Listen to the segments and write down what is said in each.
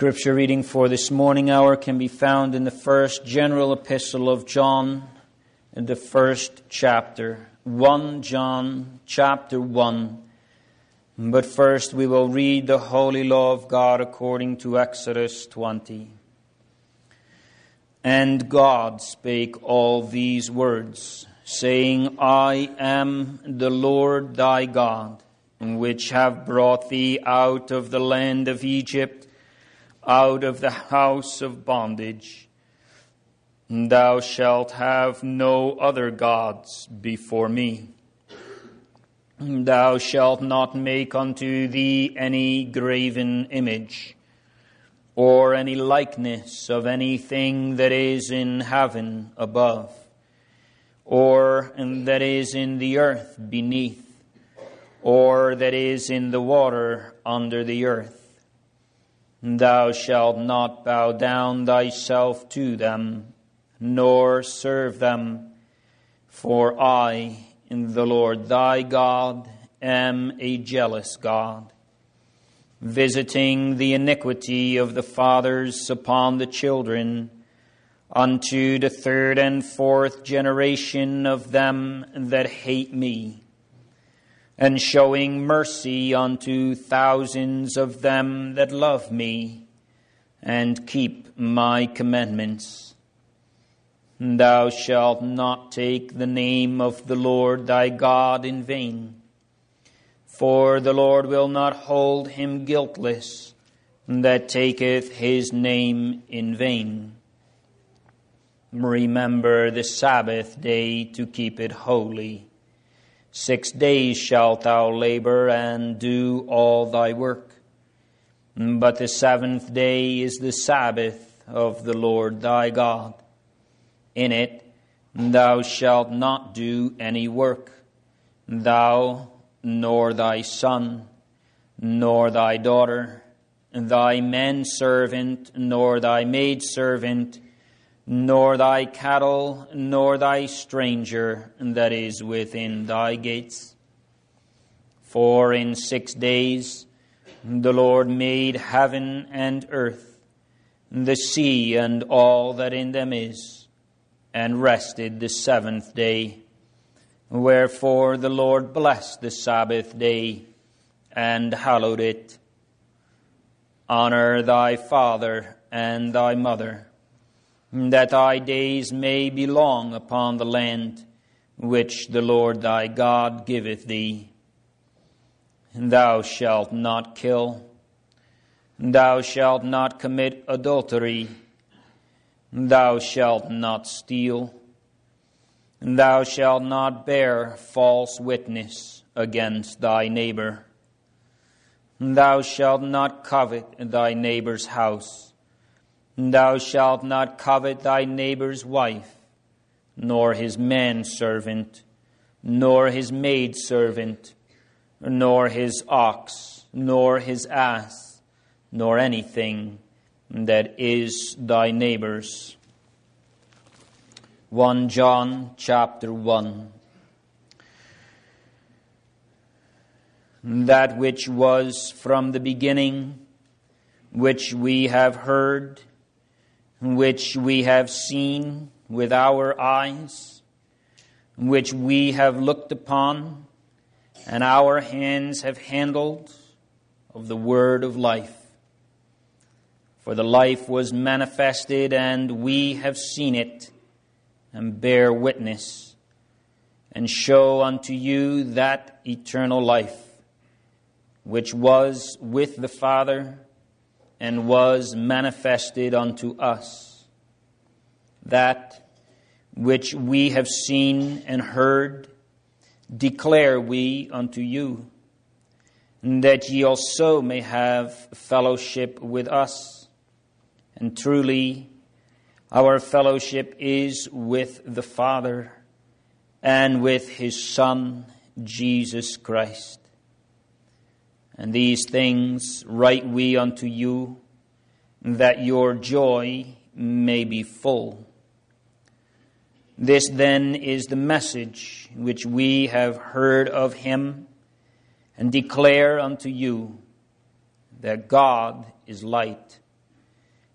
Scripture reading for this morning hour can be found in the first general epistle of John, in the first chapter, 1 John chapter 1. But first we will read the holy law of God according to Exodus 20. And God spake all these words, saying, I am the Lord thy God, which have brought thee out of the land of Egypt, out of the house of bondage. Thou shalt have no other gods before me. Thou shalt not make unto thee any graven image, or any likeness of anything that is in heaven above, or that is in the earth beneath, or that is in the water under the earth. Thou shalt not bow down thyself to them, nor serve them, for I, the Lord thy God, am a jealous God, visiting the iniquity of the fathers upon the children, unto the third and fourth generation of them that hate me, and showing mercy unto thousands of them that love me, and keep my commandments. Thou shalt not take the name of the Lord thy God in vain, for the Lord will not hold him guiltless that taketh his name in vain. Remember the Sabbath day to keep it holy. 6 days shalt thou labor and do all thy work. But the seventh day is the Sabbath of the Lord thy God. In it thou shalt not do any work, thou, nor thy son, nor thy daughter, thy manservant, nor thy maidservant, nor thy cattle, nor thy stranger that is within thy gates. For in 6 days the Lord made heaven and earth, the sea and all that in them is, and rested the seventh day. Wherefore the Lord blessed the Sabbath day, and hallowed it. Honor thy father and thy mother, that thy days may be long upon the land which the Lord thy God giveth thee. Thou shalt not kill. Thou shalt not commit adultery. Thou shalt not steal. Thou shalt not bear false witness against thy neighbor. Thou shalt not covet thy neighbor's house. Thou shalt not covet thy neighbor's wife, nor his manservant, nor his maidservant, nor his ox, nor his ass, nor anything that is thy neighbor's. 1 John chapter 1. That which was from the beginning, which we have heard, which we have seen with our eyes, which we have looked upon, and our hands have handled of the word of life. For the life was manifested, and we have seen it, and bear witness, and show unto you that eternal life, which was with the Father, and was manifested unto us. That which we have seen and heard declare we unto you, that ye also may have fellowship with us. And truly, our fellowship is with the Father and with his Son, Jesus Christ. And these things write we unto you, that your joy may be full. This then is the message which we have heard of him, and declare unto you, that God is light,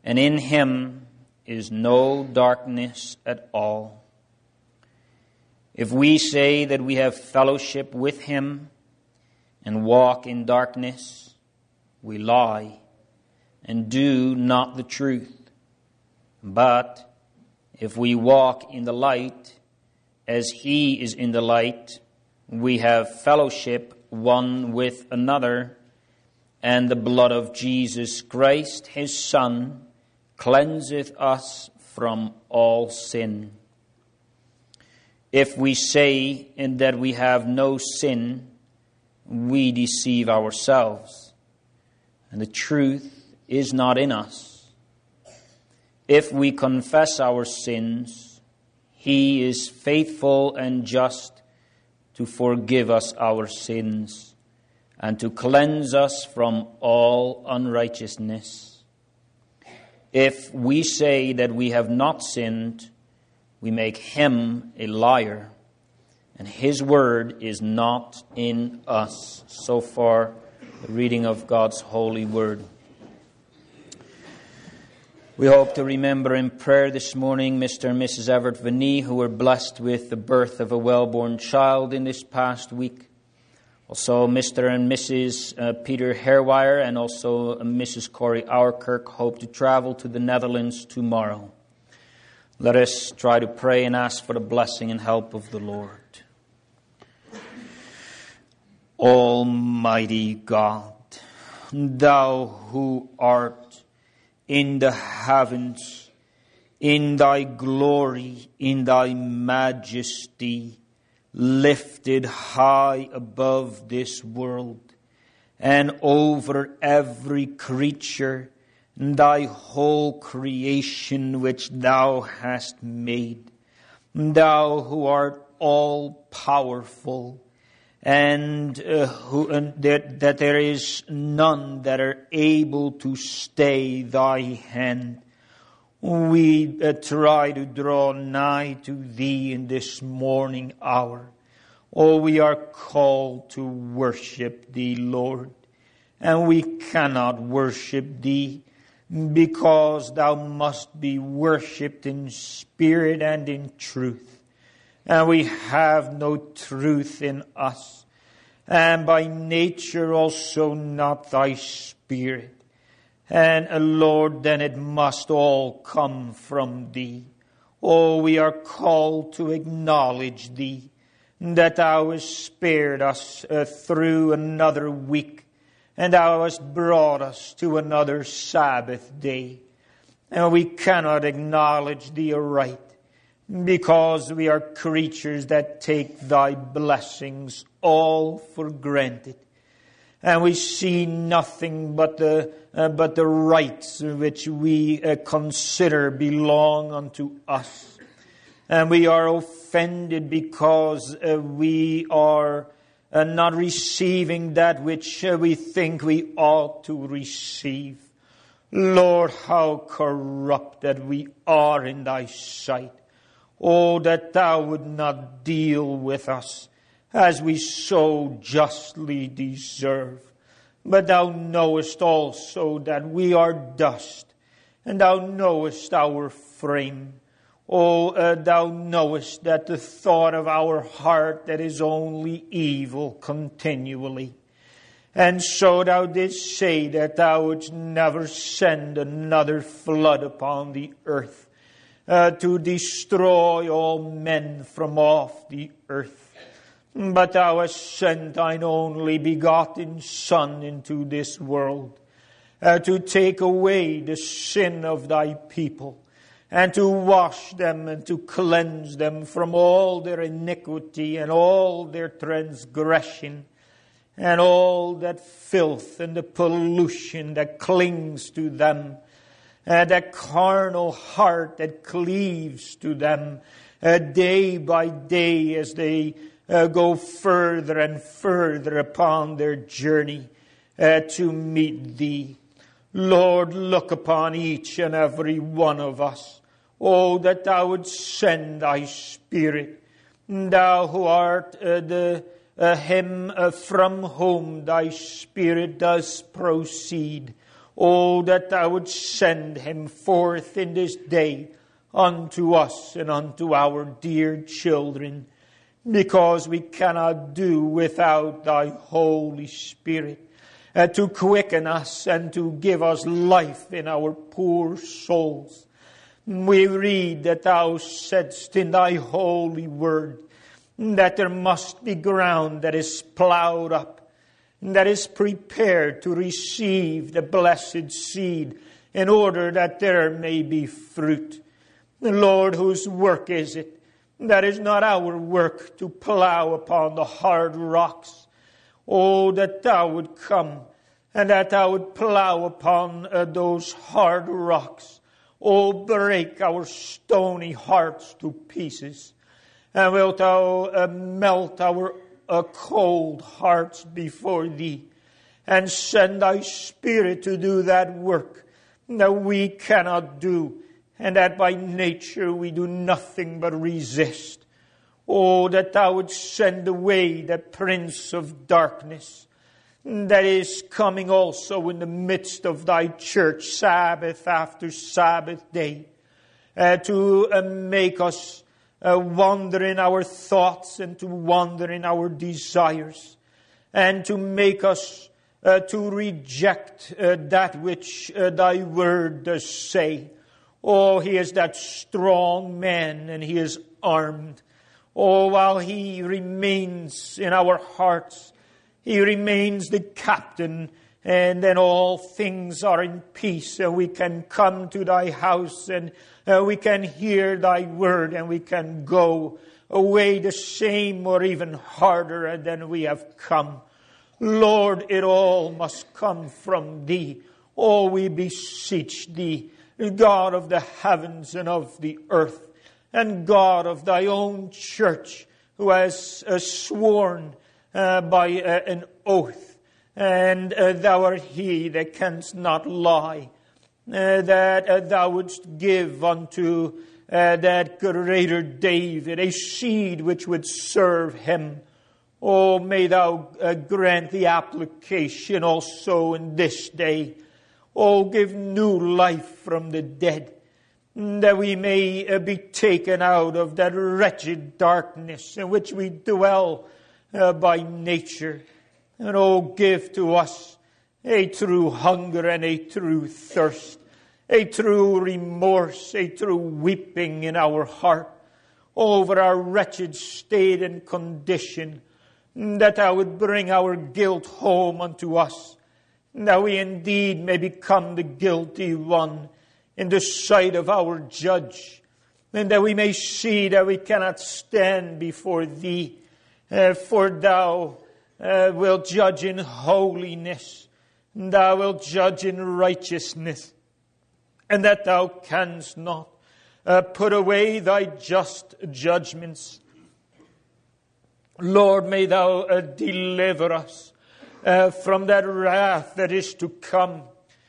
and in him is no darkness at all. If we say that we have fellowship with him and walk in darkness, we lie and do not the truth. But if we walk in the light, as he is in the light, we have fellowship one with another, and the blood of Jesus Christ, his Son, cleanseth us from all sin. If we say that we have no sin, we deceive ourselves, and the truth is not in us. If we confess our sins, he is faithful and just to forgive us our sins and to cleanse us from all unrighteousness. If we say that we have not sinned, we make him a liar, and his word is not in us. So far, the reading of God's holy word. We hope to remember in prayer this morning Mr. and Mrs. Everett Vinnie, who were blessed with the birth of a well-born child in this past week. Also, Mr. and Mrs. Peter Hairwire and also Mrs. Corey Auerkirk hope to travel to the Netherlands tomorrow. Let us try to pray and ask for the blessing and help of the Lord. Almighty God, thou who art in the heavens, in thy glory, in thy majesty, lifted high above this world, and over every creature, thy whole creation which thou hast made, thou who art all-powerful, and that there is none that are able to stay thy hand. We try to draw nigh to thee in this morning hour. Oh, we are called to worship thee, Lord. And we cannot worship thee because thou must be worshipped in spirit and in truth. And we have no truth in us, and by nature also not thy spirit. And Lord, then it must all come from thee. Oh, we are called to acknowledge thee, that thou hast spared us through another week, and thou hast brought us to another Sabbath day. And we cannot acknowledge thee aright, because we are creatures that take thy blessings all for granted. And we see nothing but the rights which we consider belong unto us. And we are offended because we are not receiving that which we think we ought to receive. Lord, how corrupt that we are in thy sight. Oh, that thou would not deal with us as we so justly deserve. But thou knowest also that we are dust, and thou knowest our frame. Oh, thou knowest that the thought of our heart that is only evil continually. And so thou didst say that thou wouldst never send another flood upon the earth, to destroy all men from off the earth. But thou hast sent thine only begotten Son into this world, to take away the sin of thy people, and to wash them and to cleanse them from all their iniquity and all their transgression, and all that filth and the pollution that clings to them, that carnal heart that cleaves to them day by day as they go further and further upon their journey to meet thee. Lord, look upon each and every one of us. Oh, that thou would send thy Spirit, thou who art him from whom thy Spirit does proceed. Oh, that thou would send him forth in this day unto us and unto our dear children, because we cannot do without thy Holy Spirit to quicken us and to give us life in our poor souls. We read that thou saidst in thy holy word that there must be ground that is plowed up, that is prepared to receive the blessed seed in order that there may be fruit. Lord, whose work is it? That is not our work to plow upon the hard rocks. Oh, that thou would come and that thou would plow upon those hard rocks. Oh, break our stony hearts to pieces. And wilt thou melt our cold hearts before thee, and send thy Spirit to do that work that we cannot do, and that by nature we do nothing but resist. Oh, that thou would send away the prince of darkness that is coming also in the midst of thy church, Sabbath after Sabbath day, to make us wander in our thoughts and to wander in our desires, and to make us to reject that which thy word does say. Oh, he is that strong man, and he is armed. Oh, while he remains in our hearts, he remains the captain, and then all things are in peace, and we can come to thy house, and we can hear thy word, and we can go away the same or even harder than we have come. Lord, it all must come from thee. Oh, we beseech thee, God of the heavens and of the earth, and God of thy own church, who has sworn by an oath, and thou art he that canst not lie, that thou wouldst give unto that greater David a seed which would serve him. Oh, may thou grant the application also in this day. Oh, give new life from the dead, that we may be taken out of that wretched darkness in which we dwell by nature. And oh, give to us a true hunger and a true thirst, a true remorse, a true weeping in our heart over our wretched state and condition, that thou would bring our guilt home unto us, that we indeed may become the guilty one in the sight of our judge, and that we may see that we cannot stand before thee, for thou wilt judge in holiness, thou wilt judge in righteousness, and that thou canst not put away thy just judgments. Lord, may thou deliver us from that wrath that is to come,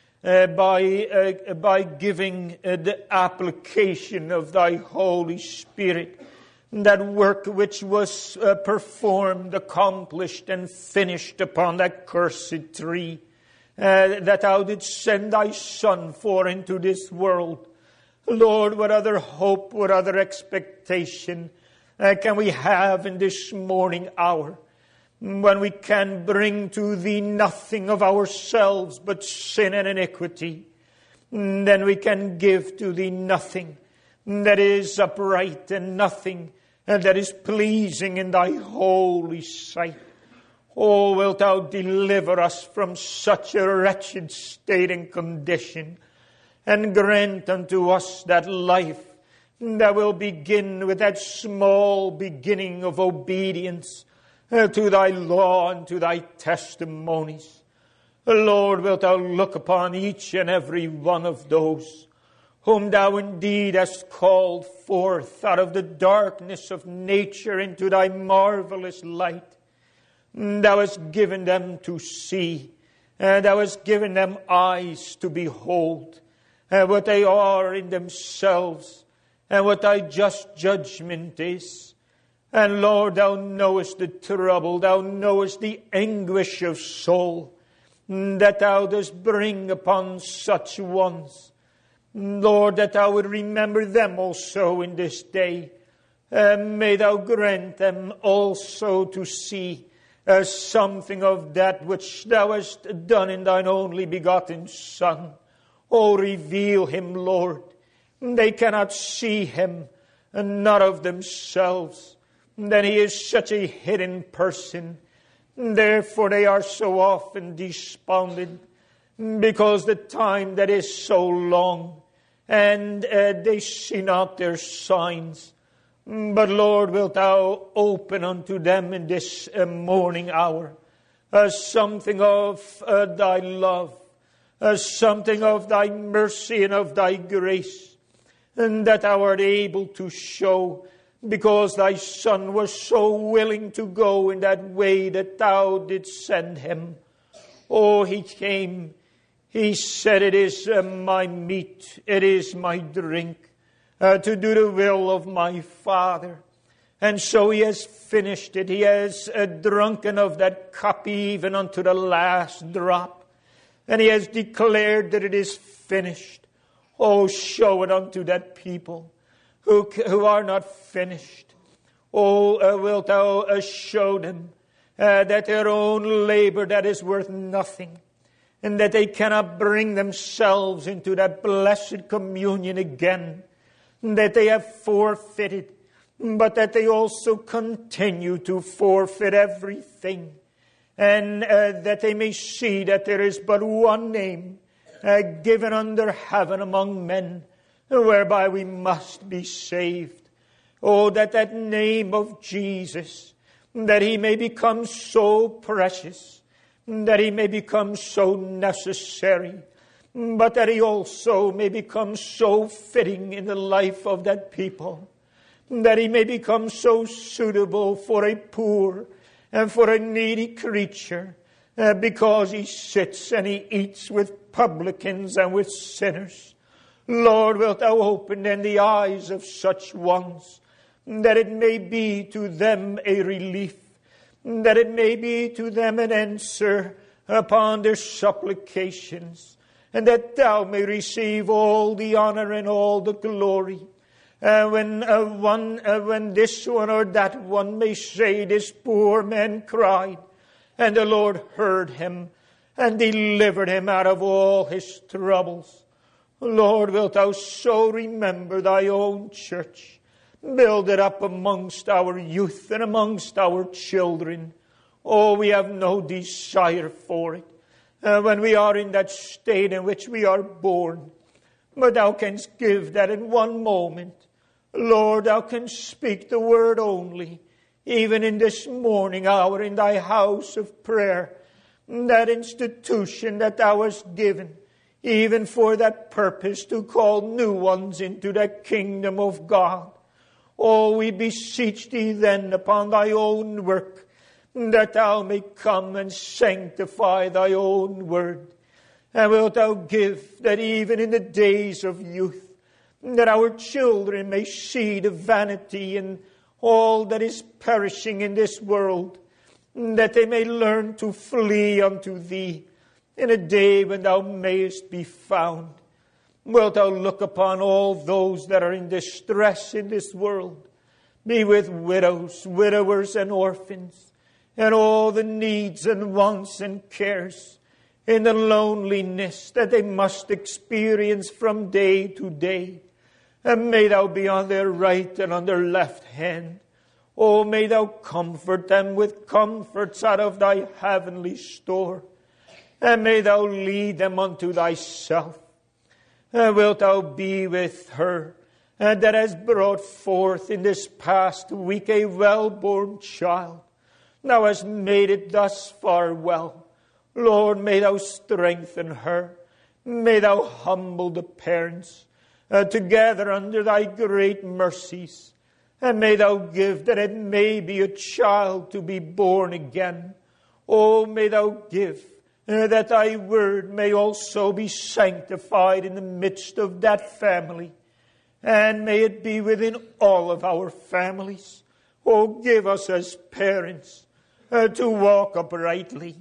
by giving the application of thy Holy Spirit, that work which was performed, accomplished, and finished upon that cursed tree, that thou didst send thy Son for into this world. Lord, what other hope, what other expectation can we have in this morning hour, when we can bring to thee nothing of ourselves but sin and iniquity? Then we can give to thee nothing that is upright, and nothing that is pleasing in thy holy sight. Oh, wilt thou deliver us from such a wretched state and condition, and grant unto us that life that will begin with that small beginning of obedience to thy law and to thy testimonies. Lord, wilt thou look upon each and every one of those whom thou indeed hast called forth out of the darkness of nature into thy marvelous light. Thou hast given them to see, and thou hast given them eyes to behold what they are in themselves, and what thy just judgment is. And Lord, thou knowest the trouble, thou knowest the anguish of soul that thou dost bring upon such ones. Lord, that thou would remember them also in this day. May thou grant them also to see something of that which thou hast done in thine only begotten Son. Oh, reveal him, Lord. They cannot see him, and not of themselves. Then he is such a hidden person. Therefore they are so often despondent, because the time that is so long, and they see not their signs. But Lord, wilt thou open unto them in this morning hour something of thy love, something of thy mercy and of thy grace, and that thou art able to show, because thy Son was so willing to go in that way that thou didst send him. Oh, he came. He said, it is my meat, it is my drink, to do the will of my Father. And so he has finished it. He has drunken of that cup even unto the last drop. And he has declared that it is finished. Oh, show it unto that people who are not finished. Oh, wilt thou show them that their own labor that is worth nothing, and that they cannot bring themselves into that blessed communion again, that they have forfeited, but that they also continue to forfeit everything, and that they may see that there is but one name given under heaven among men, whereby we must be saved. Oh, that name of Jesus, that he may become so precious, that he may become so necessary, but that he also may become so fitting in the life of that people, that he may become so suitable for a poor and for a needy creature, because he sits and he eats with publicans and with sinners. Lord, wilt thou open then the eyes of such ones, that it may be to them a relief, that it may be to them an answer upon their supplications, and that thou may receive all the honor and all the glory. When this one or that one may say, this poor man cried, and the Lord heard him and delivered him out of all his troubles. Lord, wilt thou so remember thy own church? Build it up amongst our youth and amongst our children. Oh, we have no desire for it when we are in that state in which we are born. But thou canst give that in one moment. Lord, thou canst speak the word only, even in this morning hour in thy house of prayer, that institution that thou hast given, even for that purpose, to call new ones into the kingdom of God. Oh, we beseech thee then upon thy own work, that thou may come and sanctify thy own word. And wilt thou give that even in the days of youth, that our children may see the vanity and all that is perishing in this world, that they may learn to flee unto thee in a day when thou mayest be found. Wilt thou look upon all those that are in distress in this world? Be with widows, widowers, and orphans, and all the needs and wants and cares in the loneliness that they must experience from day to day. And may thou be on their right and on their left hand. Oh, may thou comfort them with comforts out of thy heavenly store. And may thou lead them unto thyself. Wilt thou be with her that has brought forth in this past week a well-born child? Thou hast made it thus far well. Lord, may thou strengthen her. May thou humble the parents together under thy great mercies. And may thou give that it may be a child to be born again. Oh, may thou give that thy word may also be sanctified in the midst of that family. And may it be within all of our families. Oh, give us as parents to walk uprightly.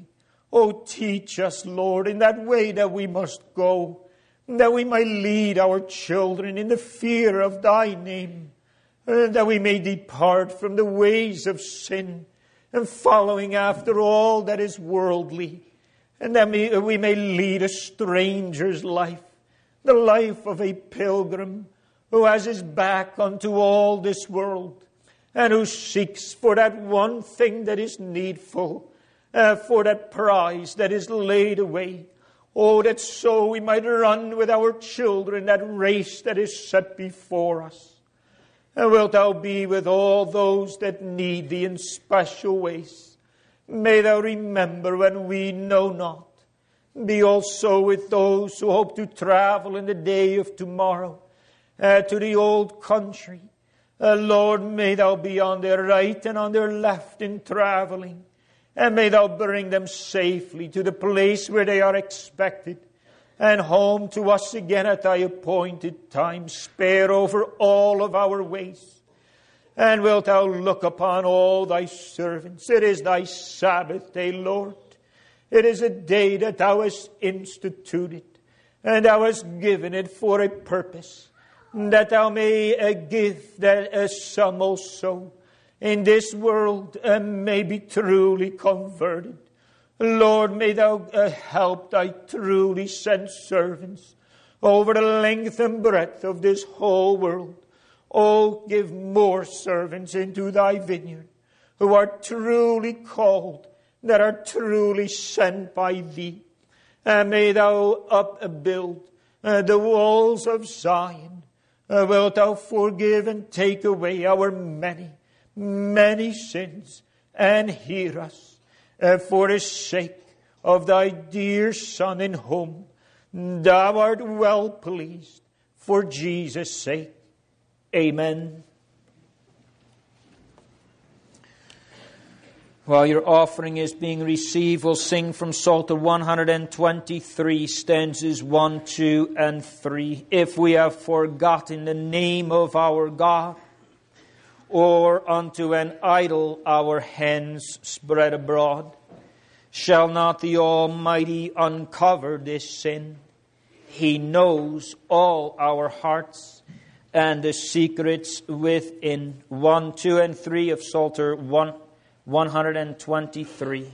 Oh, teach us, Lord, in that way that we must go, that we might lead our children in the fear of Thy name, that we may depart from the ways of sin and following after all that is worldly, and that we may lead a stranger's life, the life of a pilgrim who has his back unto all this world, and who seeks for that one thing that is needful, for that prize that is laid away. Oh, that so we might run with our children that race that is set before us. And wilt Thou be with all those that need Thee in special ways. May Thou remember when we know not. Be also with those who hope to travel in the day of tomorrow to the old country. Lord, may Thou be on their right and on their left in traveling. And may Thou bring them safely to the place where they are expected, and home to us again at Thy appointed time. Spare over all of our ways. And wilt Thou look upon all Thy servants. It is Thy Sabbath day, Lord. It is a day that Thou hast instituted, and Thou hast given it for a purpose, that Thou may give that some also in this world may be truly converted. Lord, may Thou help Thy truly sent servants over the length and breadth of this whole world. Oh, give more servants into Thy vineyard who are truly called, that are truly sent by Thee. And may Thou upbuild the walls of Zion. Wilt Thou forgive and take away our many sins, and hear us for the sake of Thy dear Son, in whom Thou art well pleased, for Jesus' sake. Amen. While your offering is being received, we'll sing from Psalter 123, stanzas 1, 2, and 3. If we have forgotten the name of our God, or unto an idol our hands spread abroad, shall not the Almighty uncover this sin? He knows all our hearts and the secrets within. 1, 2, and 3 of Psalter 123.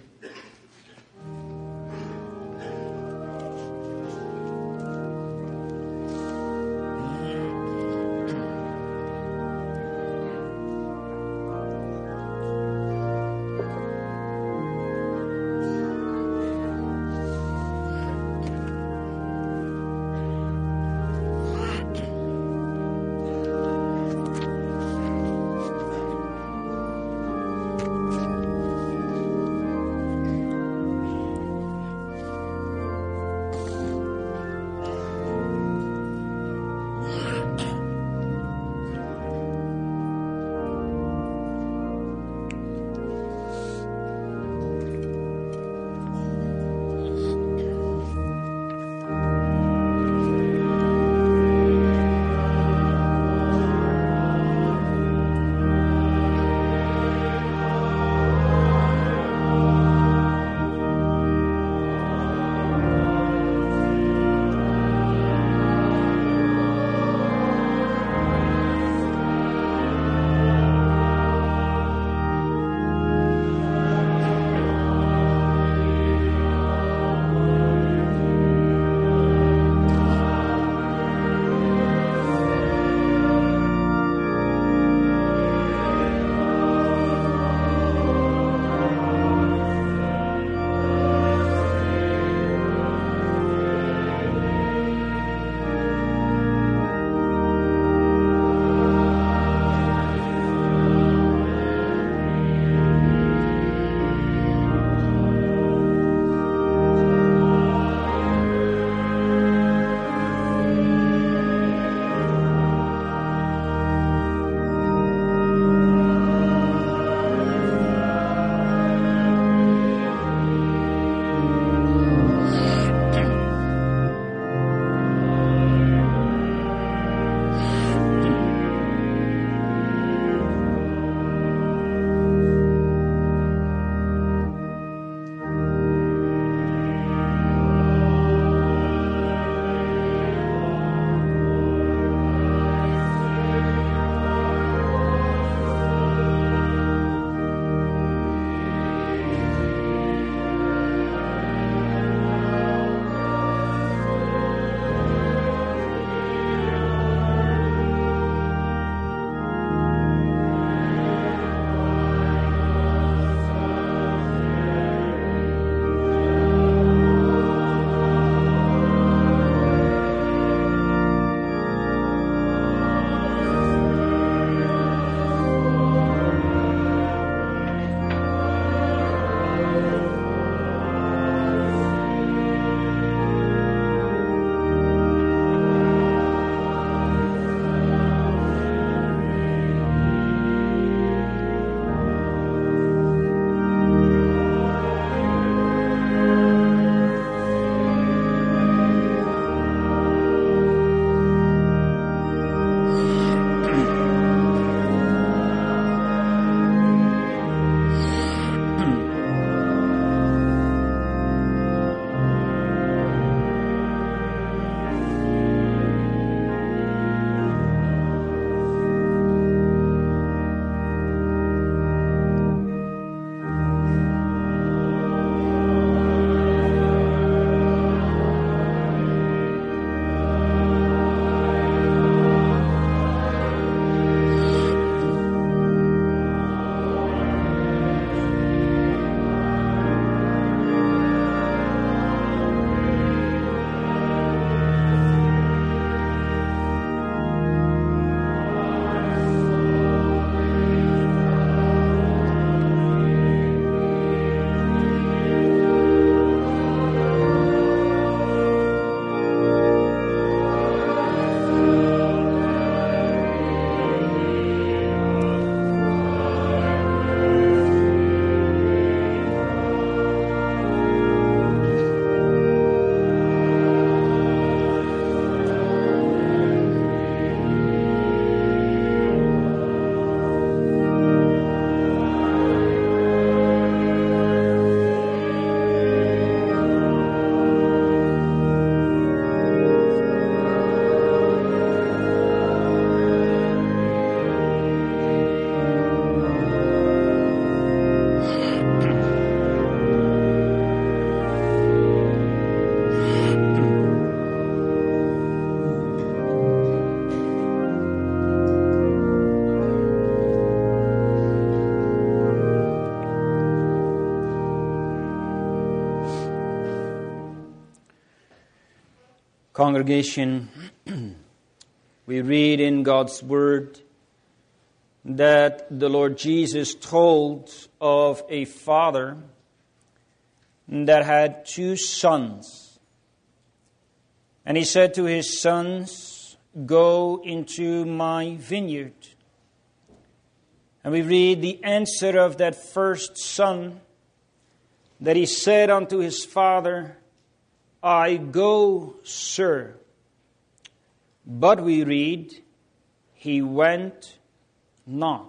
Congregation, we read in God's Word that the Lord Jesus told of a father that had 2 sons. And he said to his sons, "Go into my vineyard." And we read the answer of that first son, that he said unto his father, "I go, sir." But we read, he went not.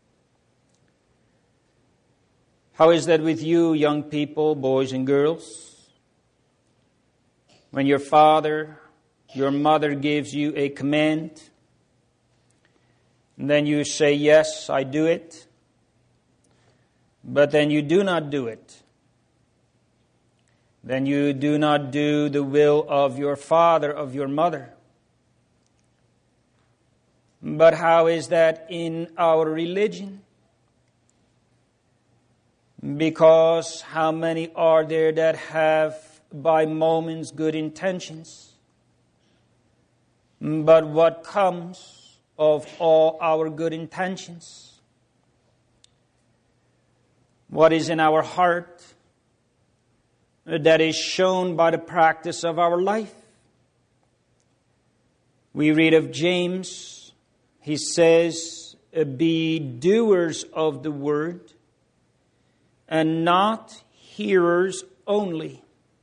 How is that with you, young people, boys and girls? When your father, your mother gives you a command, and then you say, "Yes, I do it," but then you do not do it. Then you do not do the will of your father, of your mother. But how is that in our religion? Because how many are there that have by moments good intentions? But what comes of all our good intentions? What is in our heart that is shown by the practice of our life? We read of James. He says, "Be doers of the word, and not hearers only."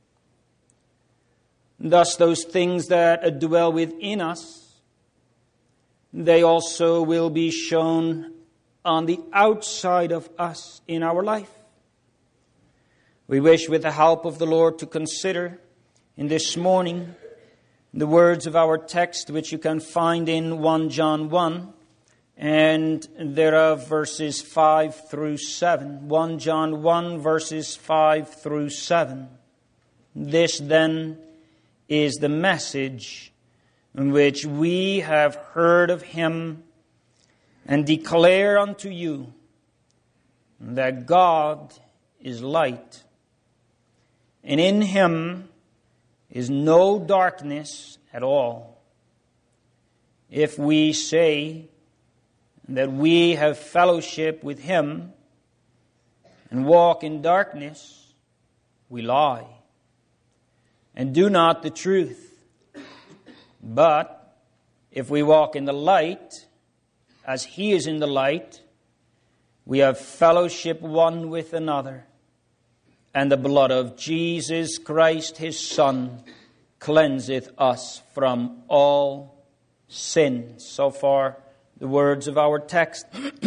Thus those things that dwell within us, they also will be shown on the outside of us in our life. We wish, with the help of the Lord, to consider in this morning the words of our text, which you can find in 1 John 1, and thereof verses 5 through 7. 1 John 1, verses 5 through 7. This then is the message in which we have heard of him and declare unto you, that God is light, and in him is no darkness at all. If we say that we have fellowship with him and walk in darkness, we lie and do not the truth. But if we walk in the light, as he is in the light, we have fellowship one with another. And the blood of Jesus Christ, his Son, cleanseth us from all sin. So far, the words of our text.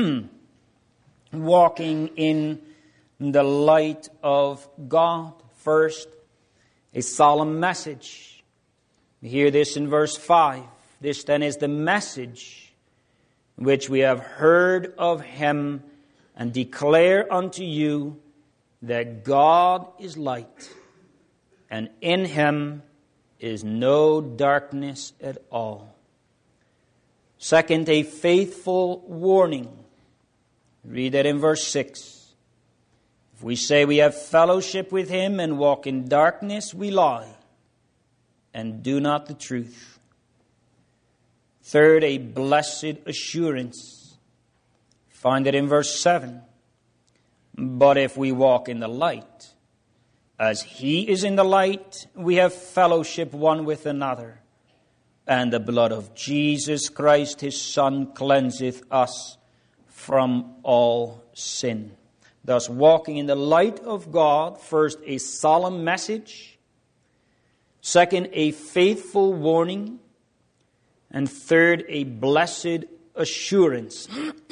Walking in the light of God. First, a solemn message. We hear this in verse 5. This then is the message which we have heard of him and declare unto you, that God is light, and in him is no darkness at all. Second, a faithful warning. Read that in verse 6. If we say we have fellowship with him and walk in darkness, we lie and do not the truth. Third, a blessed assurance. Find it in verse 7. But if we walk in the light, as he is in the light, we have fellowship one with another. And the blood of Jesus Christ, his Son, cleanseth us from all sin. Thus, walking in the light of God, first, a solemn message. Second, a faithful warning. And third, a blessed assurance.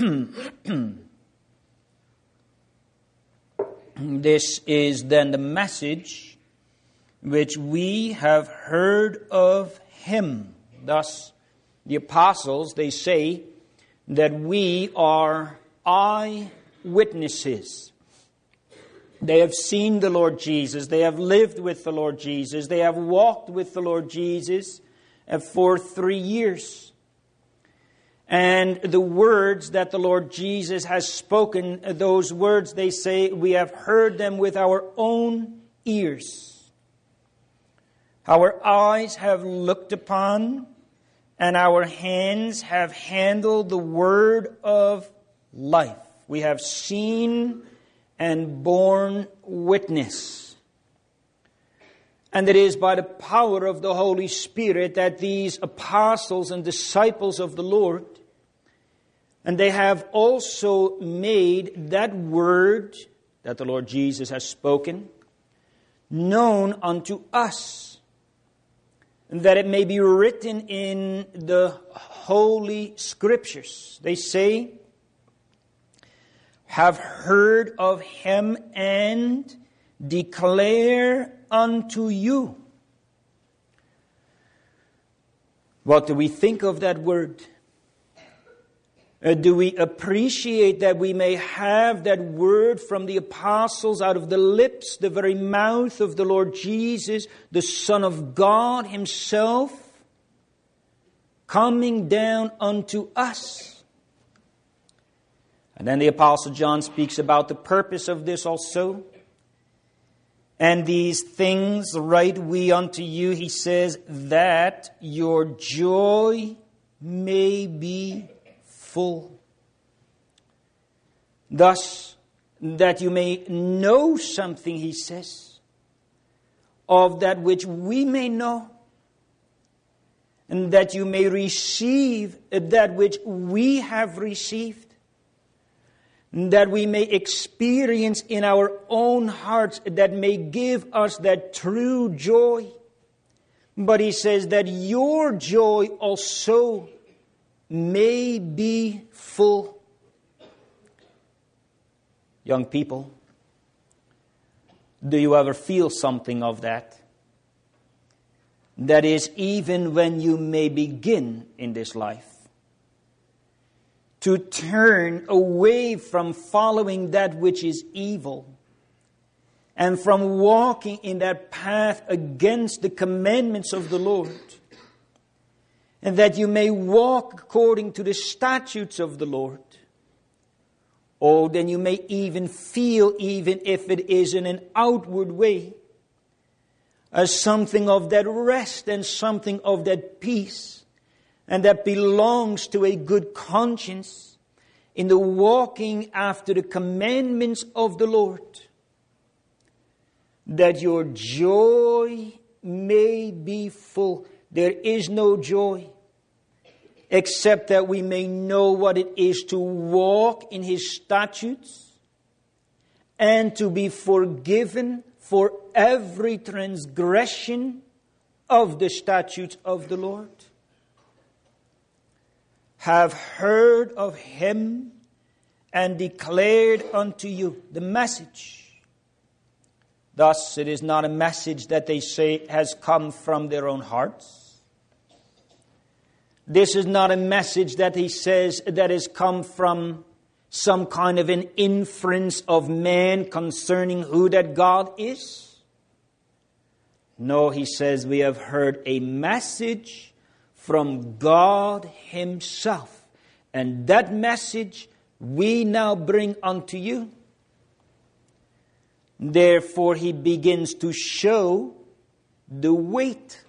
This is then the message which we have heard of him. Thus, the apostles, they say that we are eyewitnesses. They have seen the Lord Jesus. They have lived with the Lord Jesus. They have walked with the Lord Jesus for 3 years. And the words that the Lord Jesus has spoken, those words, they say, we have heard them with our own ears. Our eyes have looked upon, and our hands have handled the word of life. We have seen and borne witness. And it is by the power of the Holy Spirit that these apostles and disciples of the Lord, and they have also made that word that the Lord Jesus has spoken known unto us, that it may be written in the Holy Scriptures. They say, have heard of him and declare unto you. What do we think of that word? Do we appreciate that we may have that word from the apostles out of the lips, the very mouth of the Lord Jesus, the Son of God himself, coming down unto us? And then the Apostle John speaks about the purpose of this also. And these things write we unto you, he says, that your joy may be full. Thus, that you may know something, he says, of that which we may know, and that you may receive that which we have received, that we may experience in our own hearts, that may give us that true joy. But he says that your joy also may be full. Young people, do you ever feel something of that? That is, even when you may begin in this life to turn away from following that which is evil and from walking in that path against the commandments of the Lord, and that you may walk according to the statutes of the Lord. Oh, then you may even feel, even if it is in an outward way, as something of that rest and something of that peace, and that belongs to a good conscience in the walking after the commandments of the Lord, that your joy may be full. There is no joy except that we may know what it is to walk in his statutes and to be forgiven for every transgression of the statutes of the Lord. Have heard of him and declared unto you the message. Thus, it is not a message that they say has come from their own hearts. This is not a message that he says that has come from some kind of an inference of man concerning who that God is. No, he says we have heard a message from God himself. And that message we now bring unto you. Therefore, he begins to show the weight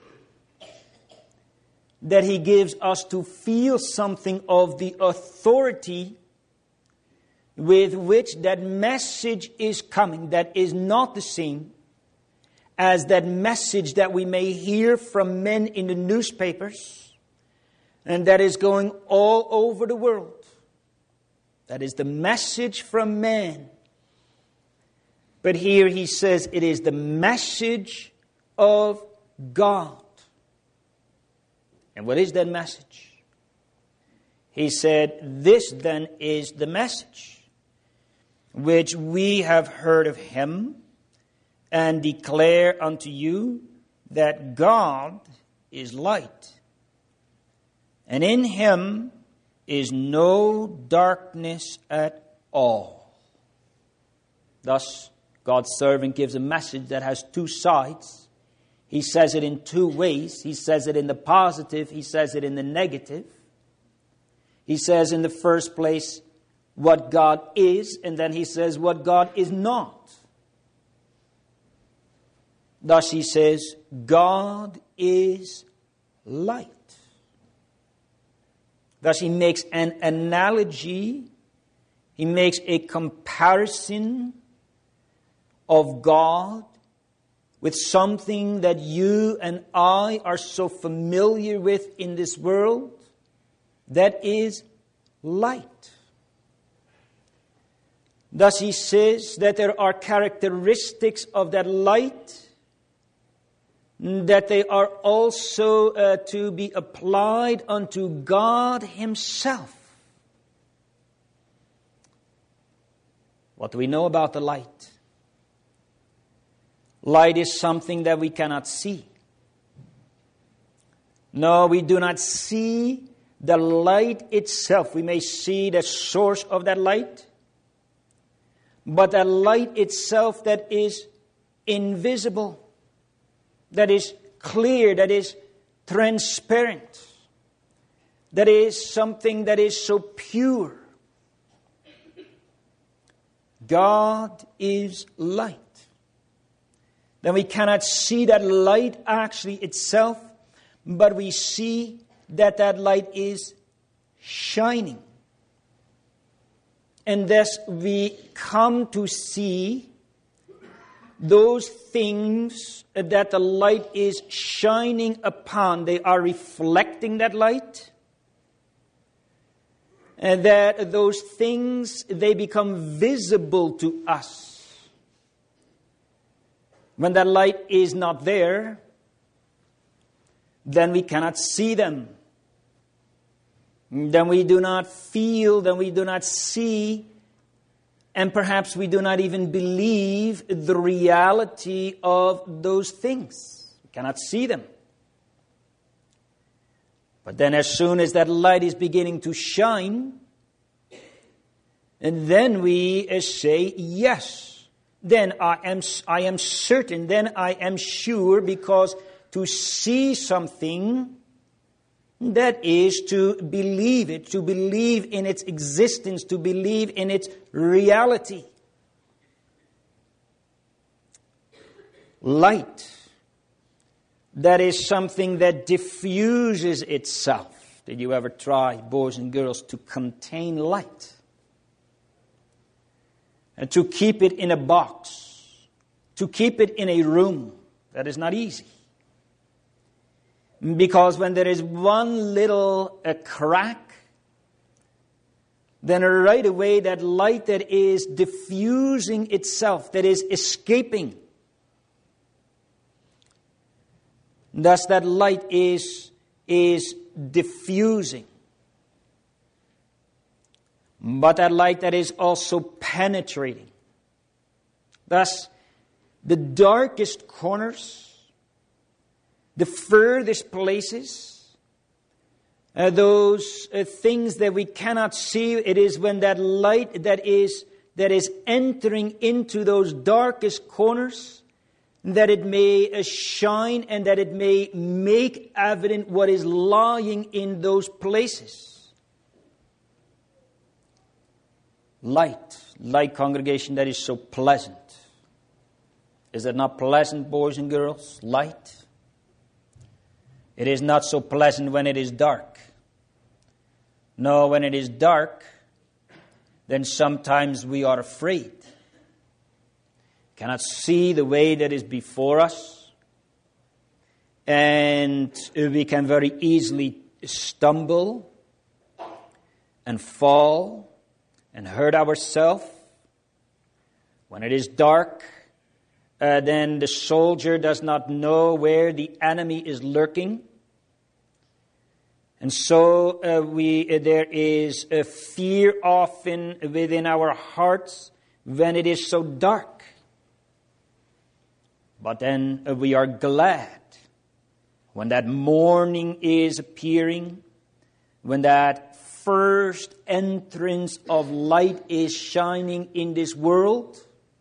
that he gives us to feel something of the authority with which that message is coming. That is not the same as that message that we may hear from men in the newspapers, and that is going all over the world. That is the message from man. But here he says it is the message of God. And what is that message? He said, this then is the message which we have heard of him and declare unto you, that God is light, and in him is no darkness at all. Thus, God's servant gives a message that has two sides. He says it in two ways. He says it in the positive. He says it in the negative. He says in the first place what God is, and then he says what God is not. Thus he says, God is light. Thus he makes an analogy, he makes a comparison of God with something that you and I are so familiar with in this world, that is light. Thus he says that there are characteristics of that light, that they are also to be applied unto God himself. What do we know about the light? Light is something that we cannot see. No, we do not see the light itself. We may see the source of that light, but that light itself that is invisible, that is clear, that is transparent, that is something that is so pure. God is light. Then we cannot see that light actually itself, but we see that that light is shining. And thus we come to see those things that the light is shining upon. They are reflecting that light. And that those things, they become visible to us. When that light is not there, then we cannot see them. Then we do not feel, then we do not see, and perhaps we do not even believe the reality of those things. We cannot see them. But then as soon as that light is beginning to shine, and then we say, yes, then I am certain, then I am sure, because to see something, that is to believe it, to believe in its existence, to believe in its reality. Light, that is something that diffuses itself. Did you ever try, boys and girls, to contain light? And to keep it in a box, to keep it in a room, that is not easy. Because when there is one little crack, then right away that light that is diffusing itself, that is escaping, thus that light is diffusing. But that light that is also penetrating. Thus, the darkest corners, the furthest places, those things that we cannot see, it is when that light that is entering into those darkest corners, that it may shine and that it may make evident what is lying in those places. Light congregation, that is so pleasant. Is it not pleasant, boys and girls? Light. It is not so pleasant when it is dark. No, when it is dark, then sometimes we are afraid. Cannot see the way that is before us. And we can very easily stumble and fall and hurt ourselves. When it is dark, then the soldier does not know where the enemy is lurking. And so there is a fear often within our hearts when it is so dark. But then we are glad when that morning is appearing, when that first entrance of light is shining in this world.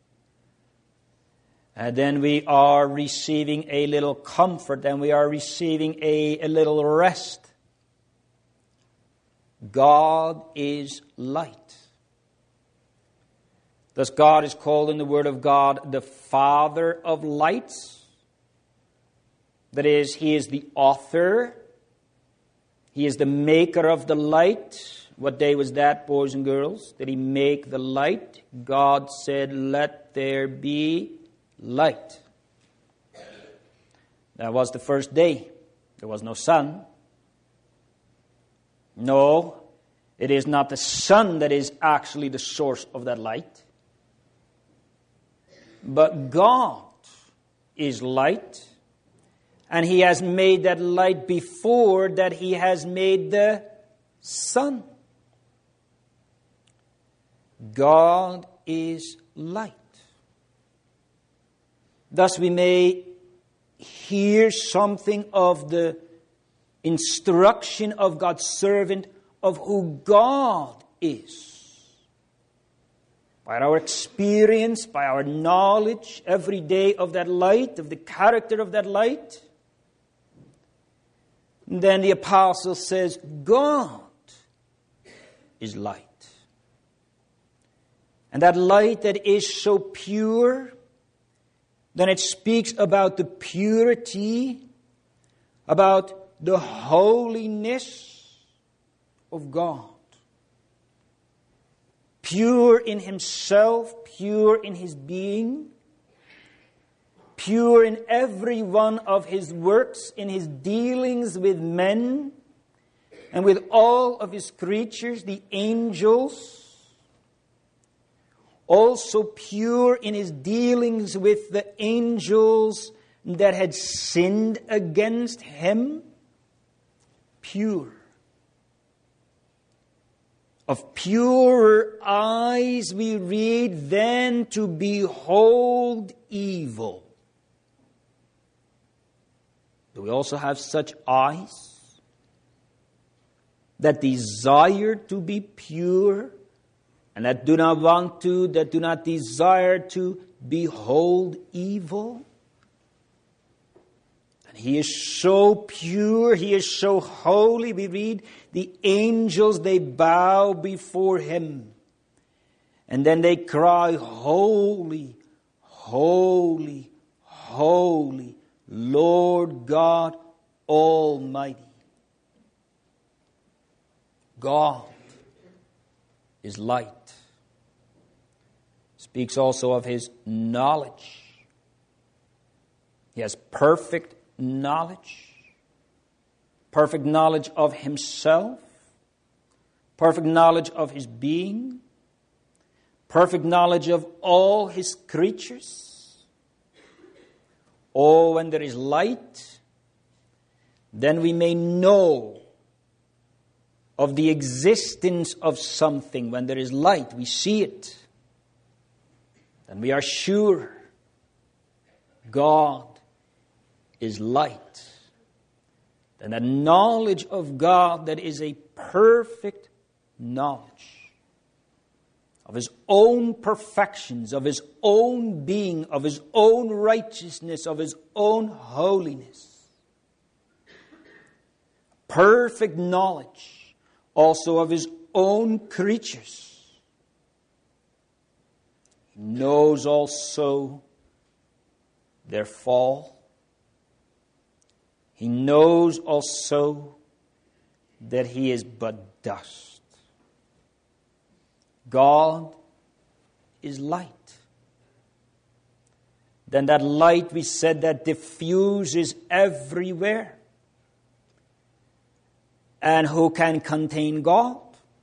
And then we are receiving a little comfort, and we are receiving a little rest. God is light. Thus God is called in the Word of God the Father of lights. That is, He is the author. He is the maker of the light. What day was that, boys and girls? Did He make the light? God said, "Let there be light." That was the first day. There was no sun. No, it is not the sun that is actually the source of that light. But God is light. And He has made that light before that He has made the sun. God is light. Thus we may hear something of the instruction of God's servant of who God is. By our experience, by our knowledge every day of that light, of the character of that light. And then the apostle says, God is light. And that light that is so pure, then it speaks about the purity, about the holiness of God. Pure in Himself, pure in His being, pure in every one of His works, in His dealings with men, and with all of His creatures, the angels. Also pure in His dealings with the angels that had sinned against Him. Pure. Of purer eyes we read, than to behold evil. Do we also have such eyes that desire to be pure, and that do not desire to behold evil? And He is so pure, He is so holy. We read, the angels, they bow before Him. And then they cry, "Holy, holy, holy, Lord God Almighty." God is light. Speaks also of His knowledge. He has perfect knowledge. Perfect knowledge of Himself. Perfect knowledge of His being. Perfect knowledge of all His creatures. Oh, when there is light, then we may know of the existence of something. When there is light, we see it. And we are sure God is light. And that knowledge of God that is a perfect knowledge of His own perfections, of His own being, of His own righteousness, of His own holiness. Perfect knowledge also of His own creatures. He knows also their fall. He knows also that He is but dust. God is light. Then that light, we said, that diffuses everywhere. And who can contain God?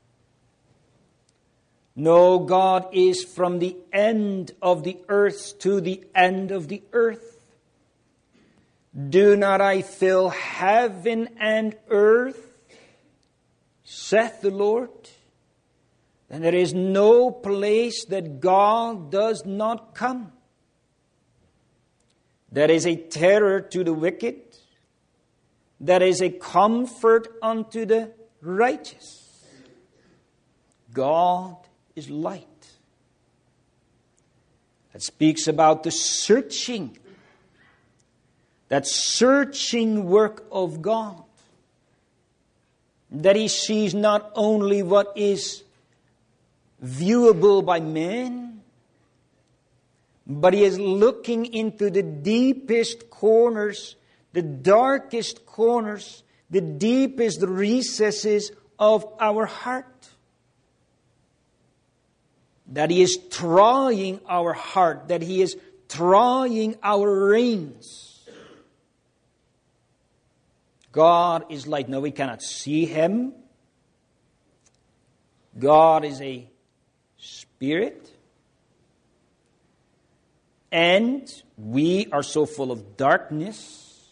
No, God is from the end of the earth to the end of the earth. Do not I fill heaven and earth, saith the Lord? And there is no place that God does not come. That is a terror to the wicked. That is a comfort unto the righteous. God is light. That speaks about the searching. That searching work of God. That He sees not only what is viewable by man, but He is looking into the deepest corners the darkest corners, the deepest recesses of our heart. That He is trying our heart, that He is trying our reins. God is light. No, we cannot see Him. God is a spirit. And we are so full of darkness.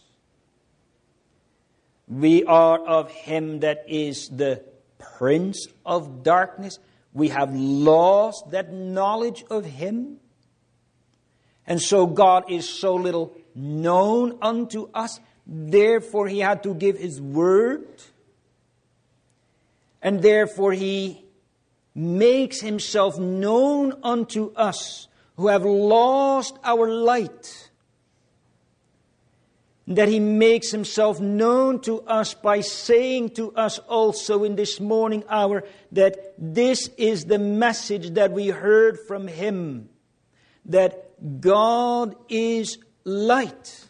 We are of him that is the prince of darkness. We have lost that knowledge of Him. And so God is so little known unto us. Therefore He had to give His word. And therefore He makes Himself known unto us who have lost our light. That He makes Himself known to us by saying to us also in this morning hour that this is the message that we heard from Him. That God is light.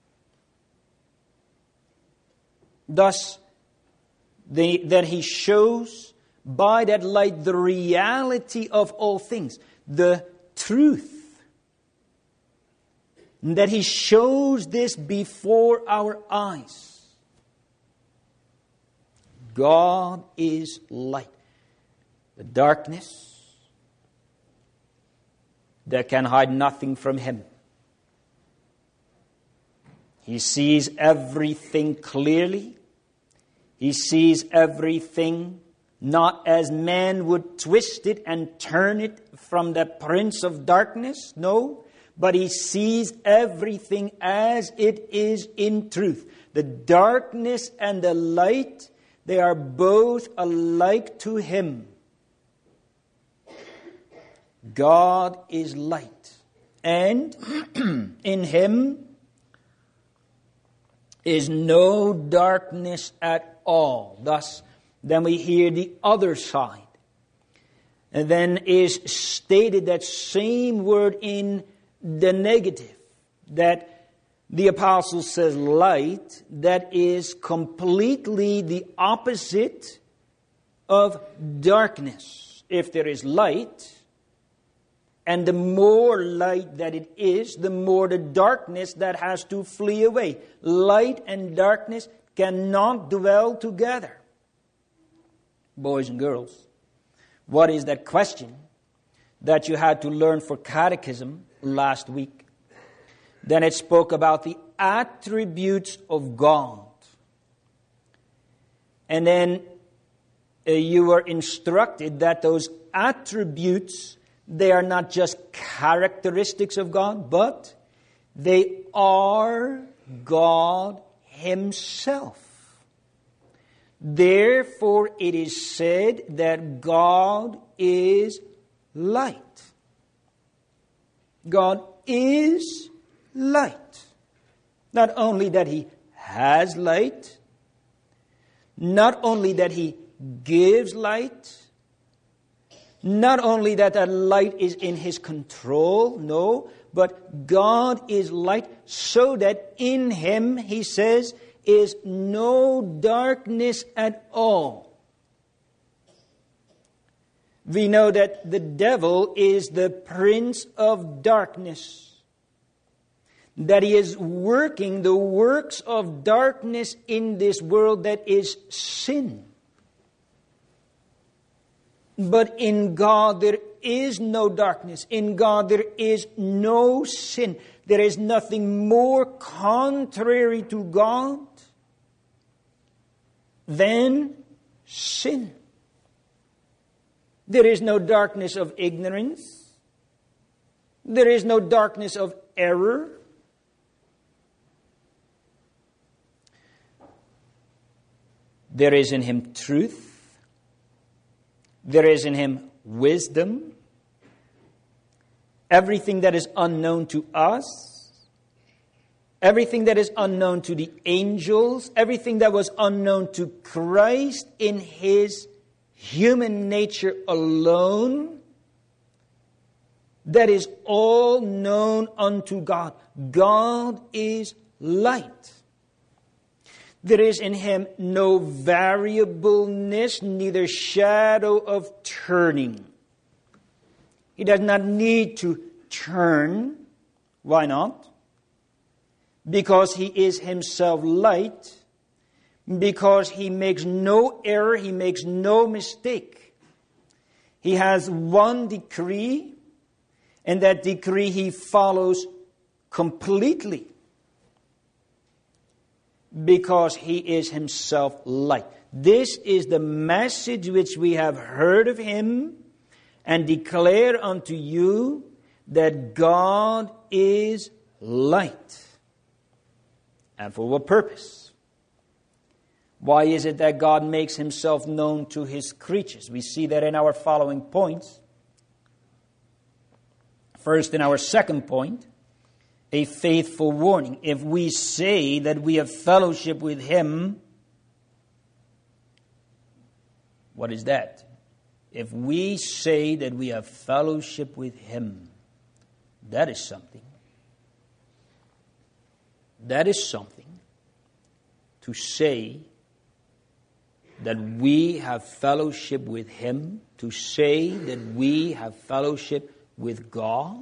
Thus, that He shows by that light the reality of all things, the truth. That He shows this before our eyes. God is light. The darkness, that can hide nothing from Him. He sees everything clearly. He sees everything not as man would twist it and turn it from the prince of darkness. No. But He sees everything as it is in truth. The darkness and the light, they are both alike to Him. God is light. And in Him is no darkness at all. Thus, then we hear the other side. And then is stated that same word in the negative, that the apostle says light, that is completely the opposite of darkness. If there is light, and the more light that it is, the more the darkness that has to flee away. Light and darkness cannot dwell together. Boys and girls, what is that question that you had to learn for catechism last week? Then it spoke about the attributes of God. And then you were instructed that those attributes, they are not just characteristics of God, but they are God Himself. Therefore, it is said that God is light. God is light. Not only that He has light, not only that He gives light, not only that that light is in His control, no, but God is light so that in Him, He says, is no darkness at all. We know that the devil is the prince of darkness. That he is working the works of darkness in this world, that is sin. But in God there is no darkness. In God there is no sin. There is nothing more contrary to God than sin. There is no darkness of ignorance. There is no darkness of error. There is in Him truth. There is in Him wisdom. Everything that is unknown to us, everything that is unknown to the angels, everything that was unknown to Christ in His human nature alone, that is all known unto God. God is light. There is in him no variableness, neither shadow of turning. He does not need to turn. Why not? Because he is himself light. Because he makes no error, he makes no mistake. He has one decree, and that decree he follows completely. Because he is himself light. This is the message which we have heard of him and declare unto you, that God is light. And for what purpose? Why is it that God makes himself known to his creatures? We see that in our following points. First, in our second point, a faithful warning. If we say that we have fellowship with him, what is that? If we say that we have fellowship with him, that is something. That is something to say that we have fellowship with him, to say that we have fellowship with God.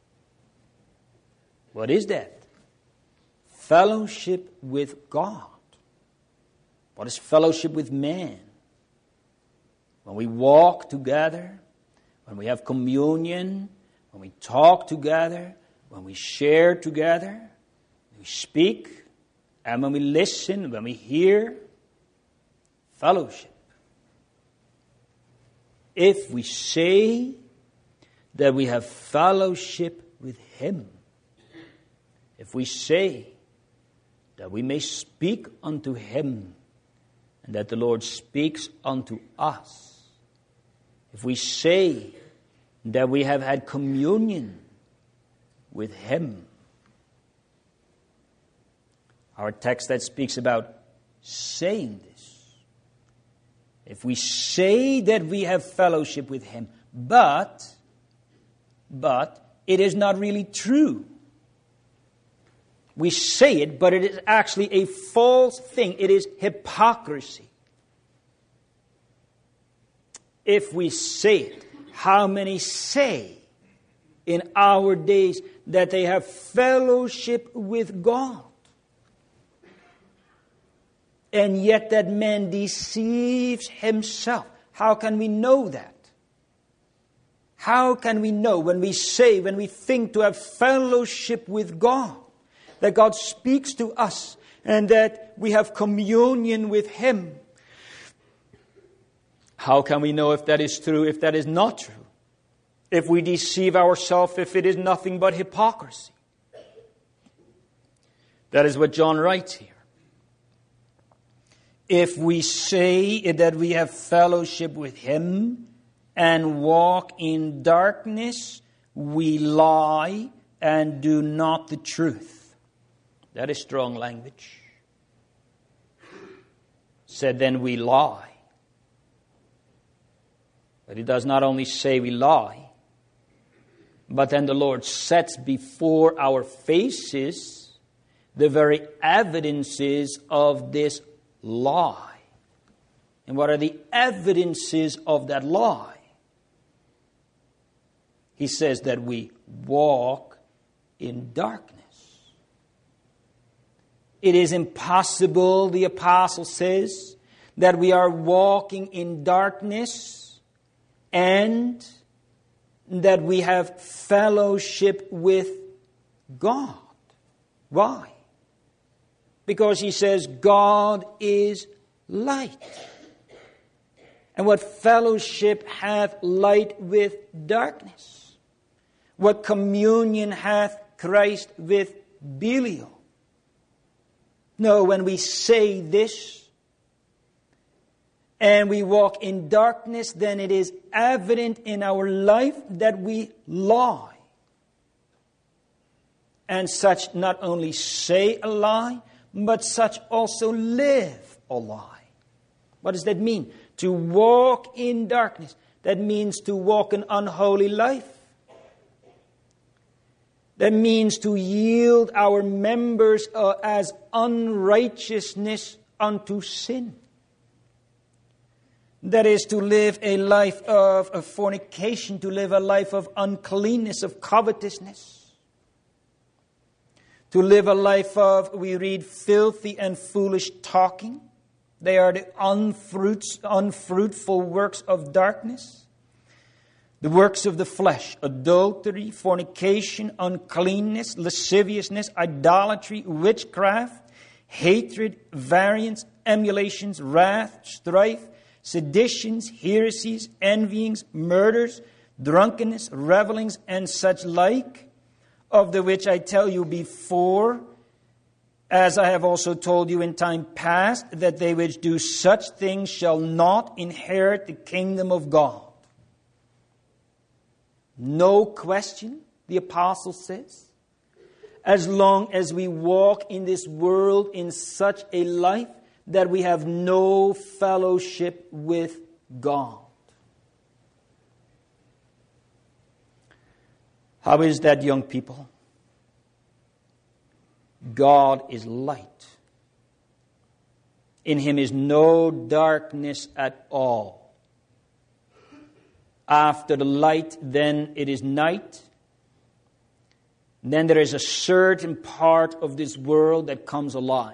What is that? Fellowship with God. What is fellowship with man? When we walk together, when we have communion, when we talk together, when we share together, we speak, and when we listen, when we hear, fellowship. If we say that we have fellowship with him, if we say that we may speak unto him, and that the Lord speaks unto us, if we say that we have had communion with him, our text that speaks about saying this, if we say that we have fellowship with him, but it is not really true. We say it, but it is actually a false thing. It is hypocrisy. If we say it, how many say in our days that they have fellowship with God? And yet that man deceives himself. How can we know that? How can we know when we say, when we think to have fellowship with God, that God speaks to us and that we have communion with him? How can we know if that is true, if that is not true? If we deceive ourselves, if it is nothing but hypocrisy? That is what John writes here. If we say that we have fellowship with him and walk in darkness, we lie and do not the truth. That is strong language. Said then we lie. But he does not only say we lie, but then the Lord sets before our faces the very evidences of this lie. And what are the evidences of that lie? He says that we walk in darkness. It is impossible, the apostle says, that we are walking in darkness and that we have fellowship with God. Why? Because he says God is light. And what fellowship hath light with darkness? What communion hath Christ with Belial? No, when we say this and we walk in darkness, then it is evident in our life that we lie. And such not only say a lie, but such also live a lie. What does that mean? To walk in darkness. That means to walk an unholy life. That means to yield our members as unrighteousness unto sin. That is, to live a life of fornication, to live a life of uncleanness, of covetousness. To live a life of, we read, filthy and foolish talking. They are the unfruitful works of darkness. The works of the flesh: adultery, fornication, uncleanness, lasciviousness, idolatry, witchcraft, hatred, variance, emulations, wrath, strife, seditions, heresies, envyings, murders, drunkenness, revellings, and such like, of the which I tell you before, as I have also told you in time past, that they which do such things shall not inherit the kingdom of God. No question, the apostle says, as long as we walk in this world in such a life that we have no fellowship with God. How is that, young people? God is light. In Him is no darkness at all. After the light, then it is night. Then there is a certain part of this world that comes alive.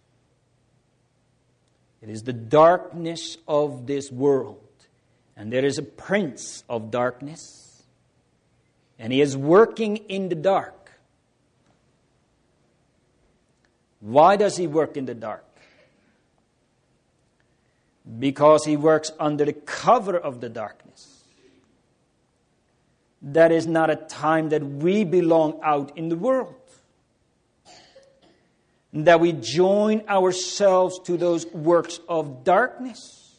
It is the darkness of this world. And there is a prince of darkness. And he is working in the dark. Why does he work in the dark? Because he works under the cover of the darkness. That is not a time that we belong out in the world. That we join ourselves to those works of darkness.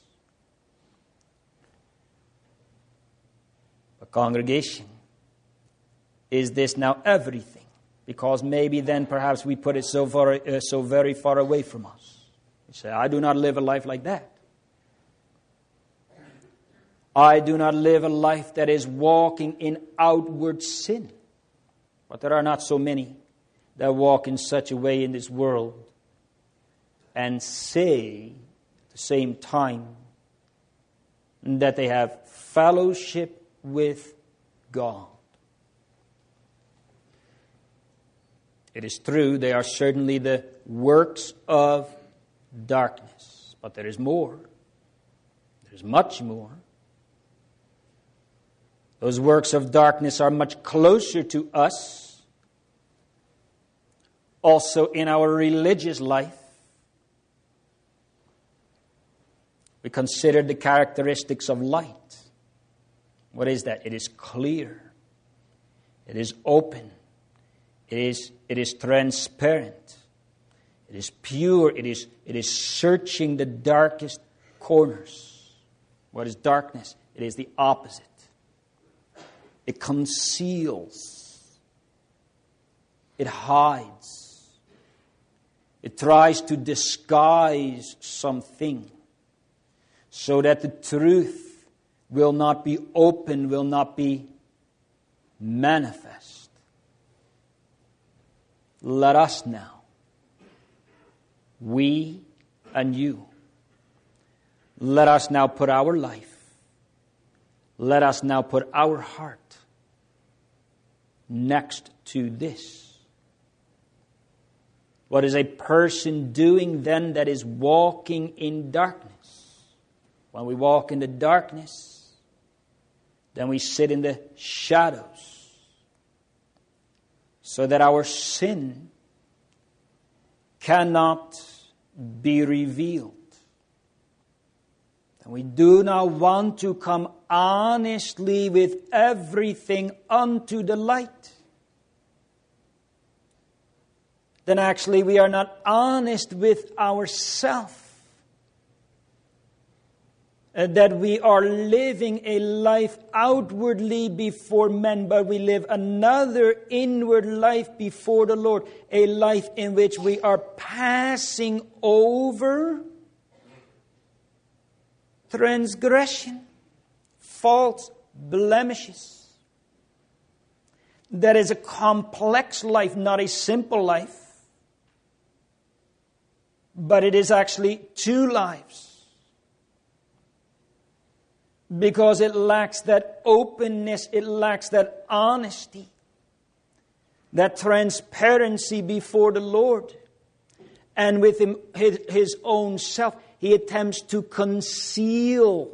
A congregation, is this now everything? Because maybe then perhaps we put it so very far away from us. You say, I do not live a life like that. I do not live a life that is walking in outward sin. But there are not so many that walk in such a way in this world and say at the same time that they have fellowship with God. It is true, they are certainly the works of darkness. But there is more. There is much more. Those works of darkness are much closer to us. Also in our religious life, we consider the characteristics of light. What is that? It is clear. It is open. It is transparent. It is pure. It is searching the darkest corners. What is darkness? It is the opposite. It conceals. It hides. It tries to disguise something so that the truth will not be open, will not be manifest. Let us now, we and you, let us now put our life, let us now put our heart next to this. What is a person doing then that is walking in darkness? When we walk in the darkness, then we sit in the shadows, so that our sin cannot be revealed. And we do not want to come honestly with everything unto the light. Then actually we are not honest with ourselves. That we are living a life outwardly before men, but we live another inward life before the Lord. A life in which we are passing over transgression, faults, blemishes. That is a complex life, not a simple life. but it is actually two lives. Because it lacks that openness, it lacks that honesty, that transparency before the Lord. And with his own self, he attempts to conceal.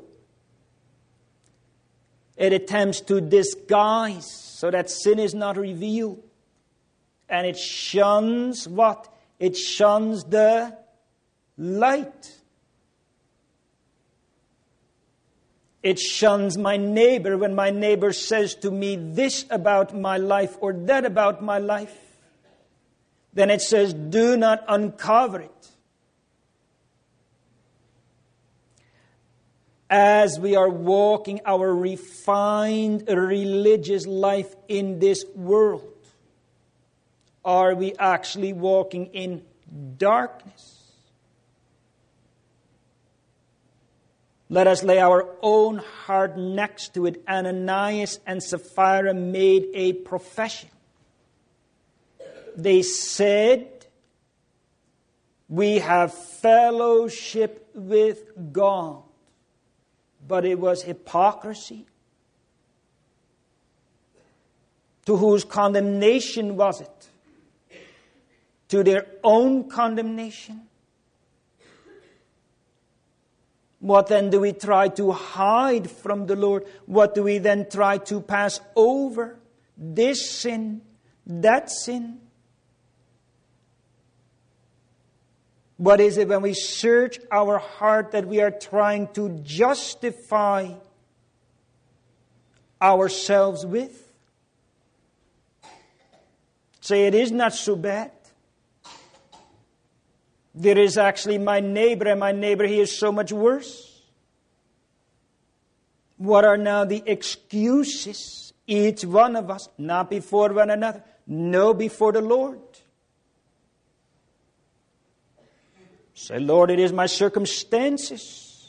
It attempts to disguise so that sin is not revealed. And it shuns what? It shuns the light. It shuns my neighbor when my neighbor says to me this about my life or that about my life. Then it says, do not uncover it. As we are walking our refined religious life in this world, are we actually walking in darkness? Let us lay our own heart next to it. Ananias and Sapphira made a profession. They said, we have fellowship with God. But it was hypocrisy. To whose condemnation was it? To their own condemnation. What then do we try to hide from the Lord? What do we then try to pass over? This sin, that sin. What is it when we search our heart that we are trying to justify ourselves with? Say, it is not so bad. There is actually my neighbor, and my neighbor, he is so much worse. What are now the excuses? Each one of us, not before one another, no, before the Lord. Say, Lord, it is my circumstances.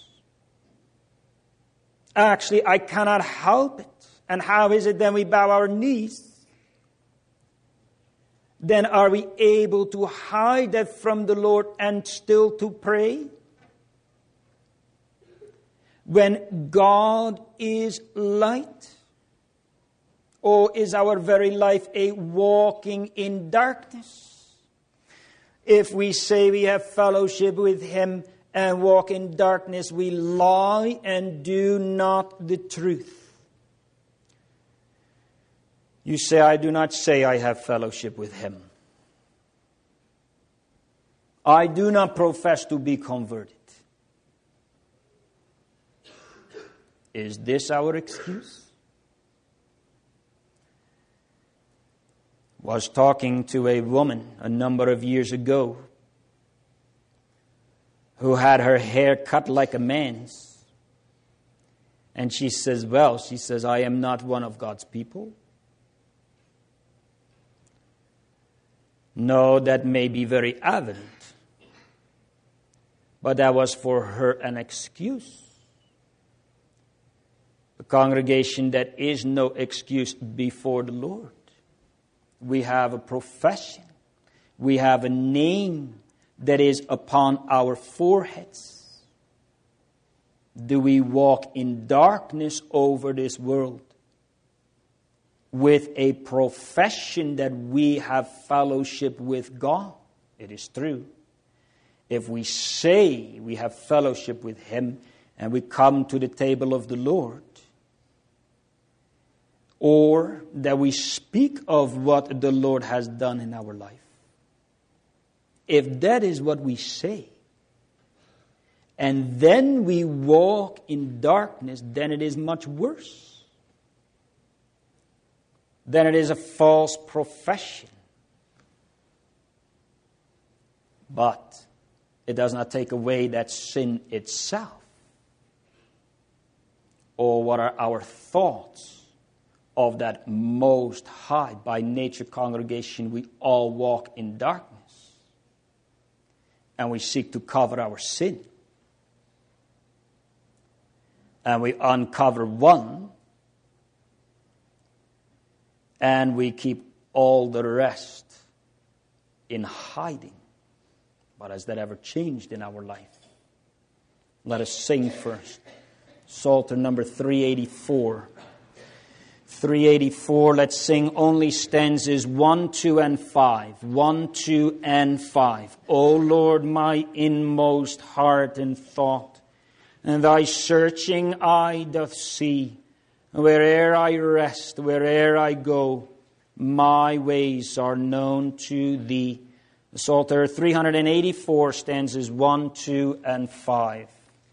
Actually, I cannot help it. And how is it then we bow our knees? Then are we able to hide that from the Lord and still to pray? When God is light? Or is our very life a walking in darkness? If we say we have fellowship with Him and walk in darkness, we lie and do not the truth. You say, I do not say I have fellowship with Him. I do not profess to be converted. Is this our excuse? Was talking to a woman a number of years ago who had her hair cut like a man's. And she says, I am not one of God's people. No, that may be very evident. But that was for her an excuse. The congregation, that is no excuse before the Lord. We have a profession. We have a name that is upon our foreheads. Do we walk in darkness over this world with a profession that we have fellowship with God? It is true. If we say we have fellowship with Him and we come to the table of the Lord, or that we speak of what the Lord has done in our life, if that is what we say, and then we walk in darkness, then it is much worse. Then it is a false profession. But it does not take away that sin itself. Or what are our thoughts of that most high, by nature congregation? We all walk in darkness. And we seek to cover our sin. And we uncover one. And we keep all the rest in hiding. But has that ever changed in our life? Let us sing first. Psalter number 384. 384, let's sing only stanzas 1, 2, and 5. 1, 2, and 5. O Lord, my inmost heart and thought, and thy searching eye doth see. Where'er I rest, where'er I go, my ways are known to thee. The Psalter 384, stanzas 1, 2, and 5.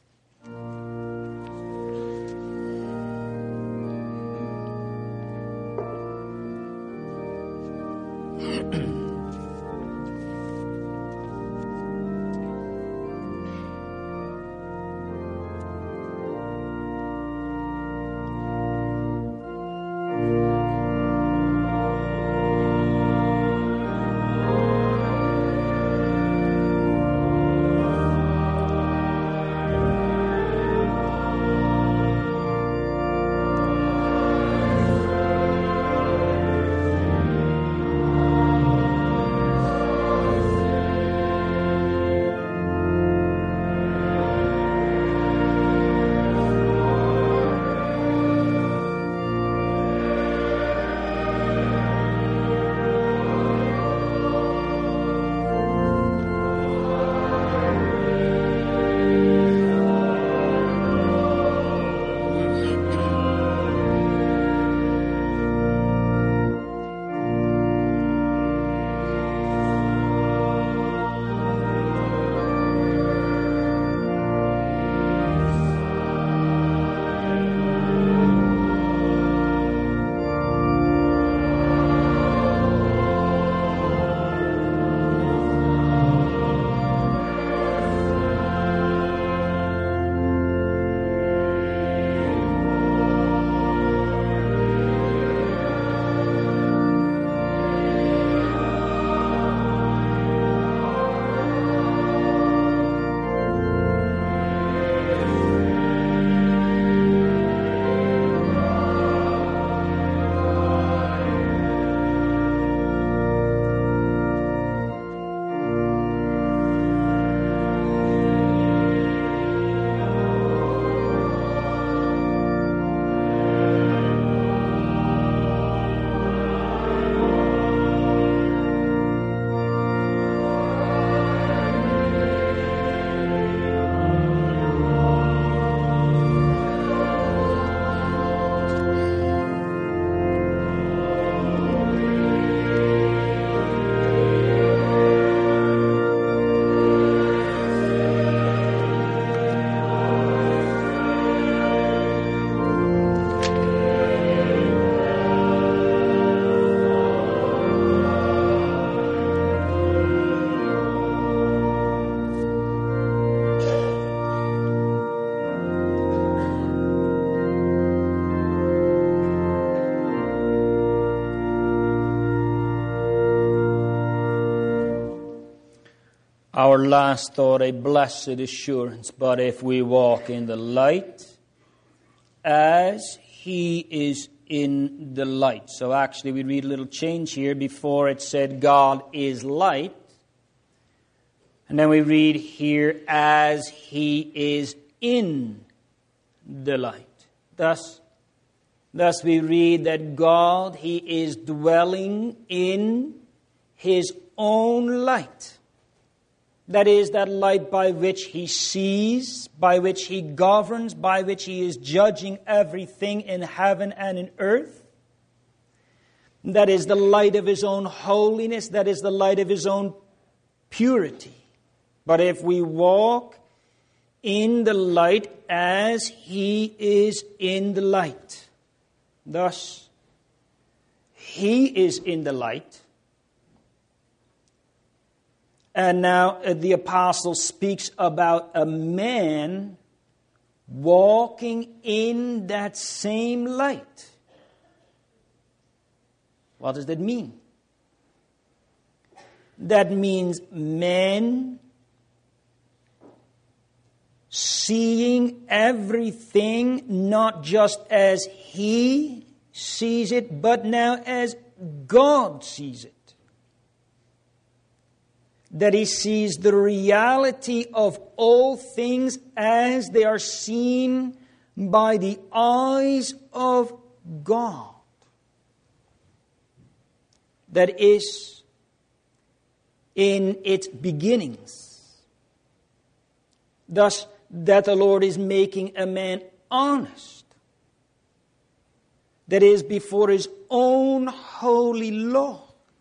Our last thought, a blessed assurance. But if we walk in the light, as He is in the light. So actually we read a little change here. Before it said God is light. And then we read here, as He is in the light. Thus we read that God, He is dwelling in His own light. That is, that light by which He sees, by which He governs, by which He is judging everything in heaven and in earth. That is the light of His own holiness. That is the light of His own purity. But if we walk in the light as He is in the light, thus He is in the light. And now the apostle speaks about a man walking in that same light. What does that mean? That means men seeing everything not just as he sees it, but now as God sees it. that he sees the reality of all things as they are seen by the eyes of God. That is, in its beginnings. Thus, that the Lord is making a man honest. That is, before His own holy law.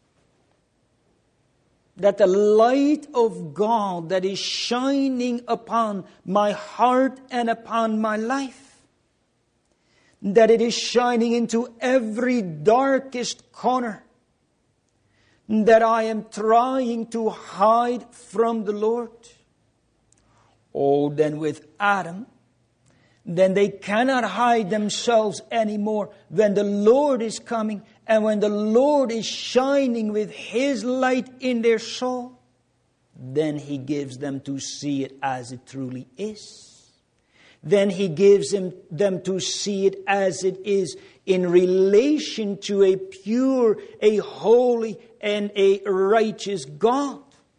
That the light of God that is shining upon my heart and upon my life, that it is shining into every darkest corner that I am trying to hide from the Lord. Oh, then with Adam, then they cannot hide themselves anymore when the Lord is coming and when the Lord is shining with His light in their soul. Then He gives them to see it as it truly is. Then He gives them to see it as it is in relation to a pure, a holy, and a righteous God.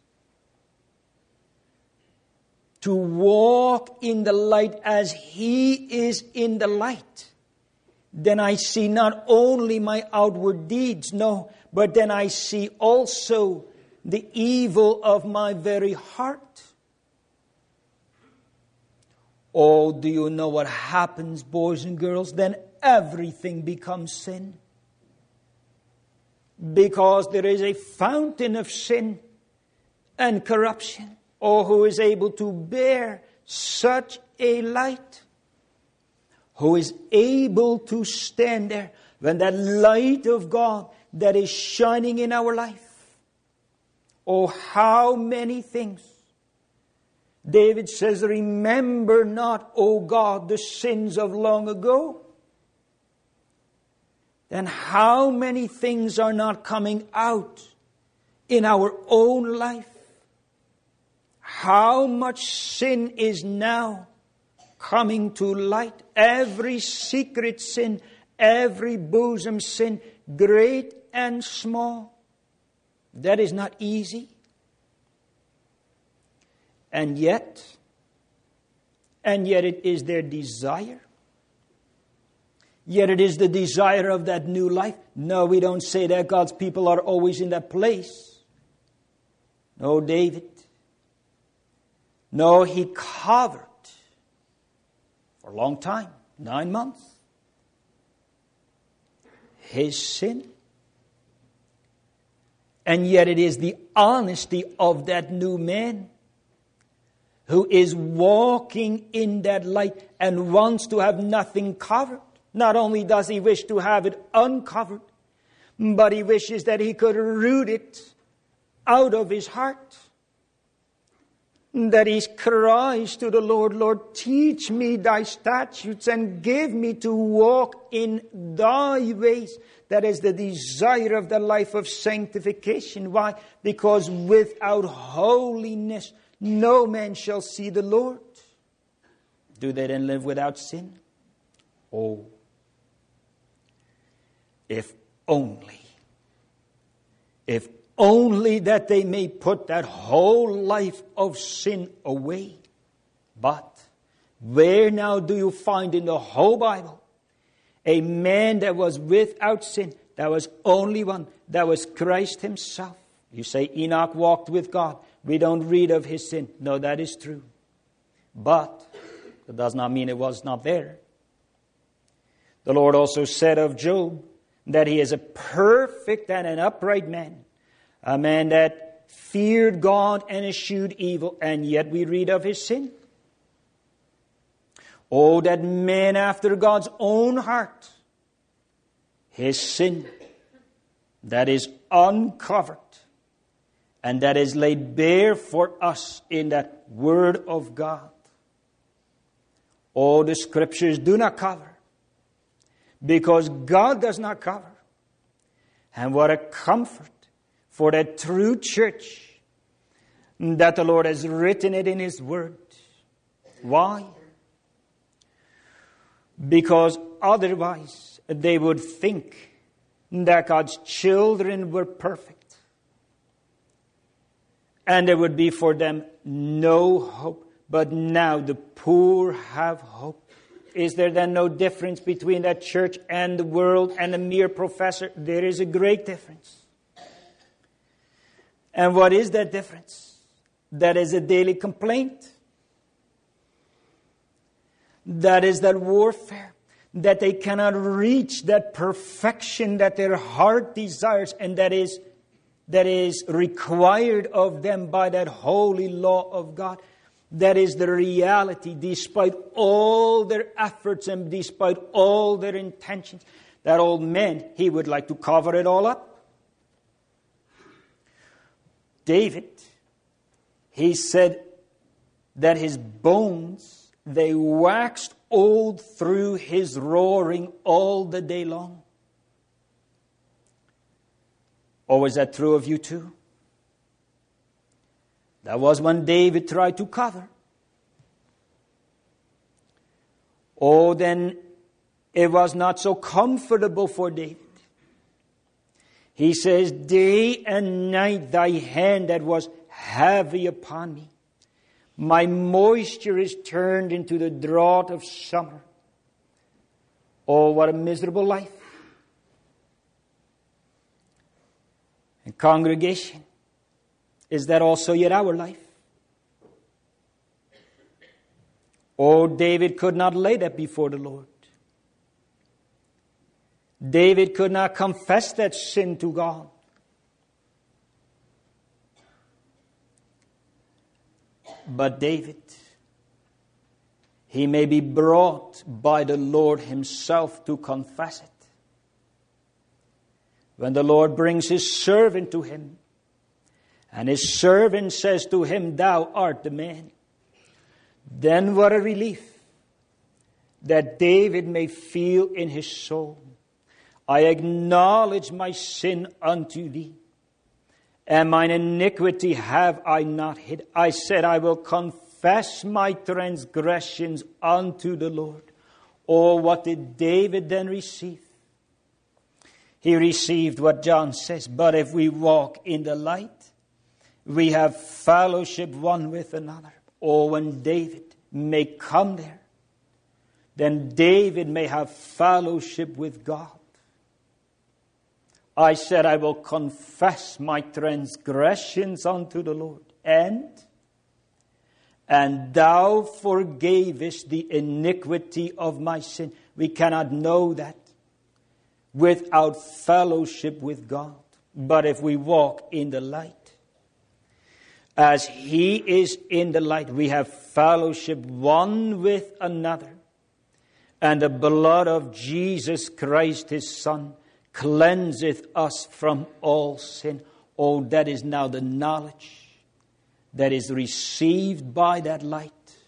To walk in the light as He is in the light. Then I see not only my outward deeds, no, but then I see also the evil of my very heart. Oh, do you know what happens, boys and girls? Then everything becomes sin. Because there is a fountain of sin and corruption. Oh, who is able to bear such a light? Who is able to stand there when that light of God that is shining in our life? Oh, how many things. David says, remember not, O God, the sins of long ago. Then how many things are not coming out in our own life? How much sin is now coming to light? Every secret sin, every bosom sin, great and small. That is not easy. And yet it is their desire. Yet it is the desire of that new life. No, we don't say that God's people are always in that place. No, David. No, he covered for a long time, 9 months, his sin. And yet it is the honesty of that new man who is walking in that light and wants to have nothing covered. Not only does he wish to have it uncovered, but he wishes that he could root it out of his heart. That he cries to the Lord, Lord, teach me thy statutes and give me to walk in thy ways. That is the desire of the life of sanctification. Why? Because without holiness, no man shall see the Lord. Do they then live without sin? Oh, if only that they may put that whole life of sin away. But where now do you find in the whole Bible a man that was without sin? That was only one. That was Christ Himself. You say Enoch walked with God. We don't read of his sin. No, that is true. But that does not mean it was not there. The Lord also said of Job that he is a perfect and an upright man. A man that feared God and eschewed evil. And yet we read of his sin. Oh, that man after God's own heart. His sin that is uncovered. And that is laid bare for us in that Word of God. Oh, the Scriptures do not cover. Because God does not cover. And what a comfort for that true church that the Lord has written it in His Word. Why? Because otherwise they would think that God's children were perfect. and there would be for them no hope. But now the poor have hope. Is there then no difference between that church and the world and a mere professor? There is a great difference. And what is that difference? That is a daily complaint. That is that warfare. That they cannot reach that perfection that their heart desires, and that is required of them by that holy law of God. That is the reality, despite all their efforts and despite all their intentions. That old man, he would like to cover it all up. David, he said that his bones, they waxed old through his roaring all the day long. Or was that true of you too? That was when David tried to cover. Oh, then it was not so comfortable for David. He says, day and night thy hand that was heavy upon me. My moisture is turned into the drought of summer. Oh, what a miserable life. And congregation, is that also yet our life? Oh, David could not lay that before the Lord. David could not confess that sin to God. But David, he may be brought by the Lord himself to confess it. When the Lord brings his servant to him, and his servant says to him, thou art the man. Then what a relief that David may feel in his soul. I acknowledge my sin unto thee, and mine iniquity have I not hid. I said, I will confess my transgressions unto the Lord. Oh, what did David then receive? He received what John says, but if we walk in the light, we have fellowship one with another. Or when David may come there, then David may have fellowship with God. I said, I will confess my transgressions unto the Lord. And thou forgavest the iniquity of my sin. We cannot know that without fellowship with God. But if we walk in the light, as he is in the light, we have fellowship one with another. And the blood of Jesus Christ, his Son, cleanseth us from all sin. Oh, that is now the knowledge that is received by that light.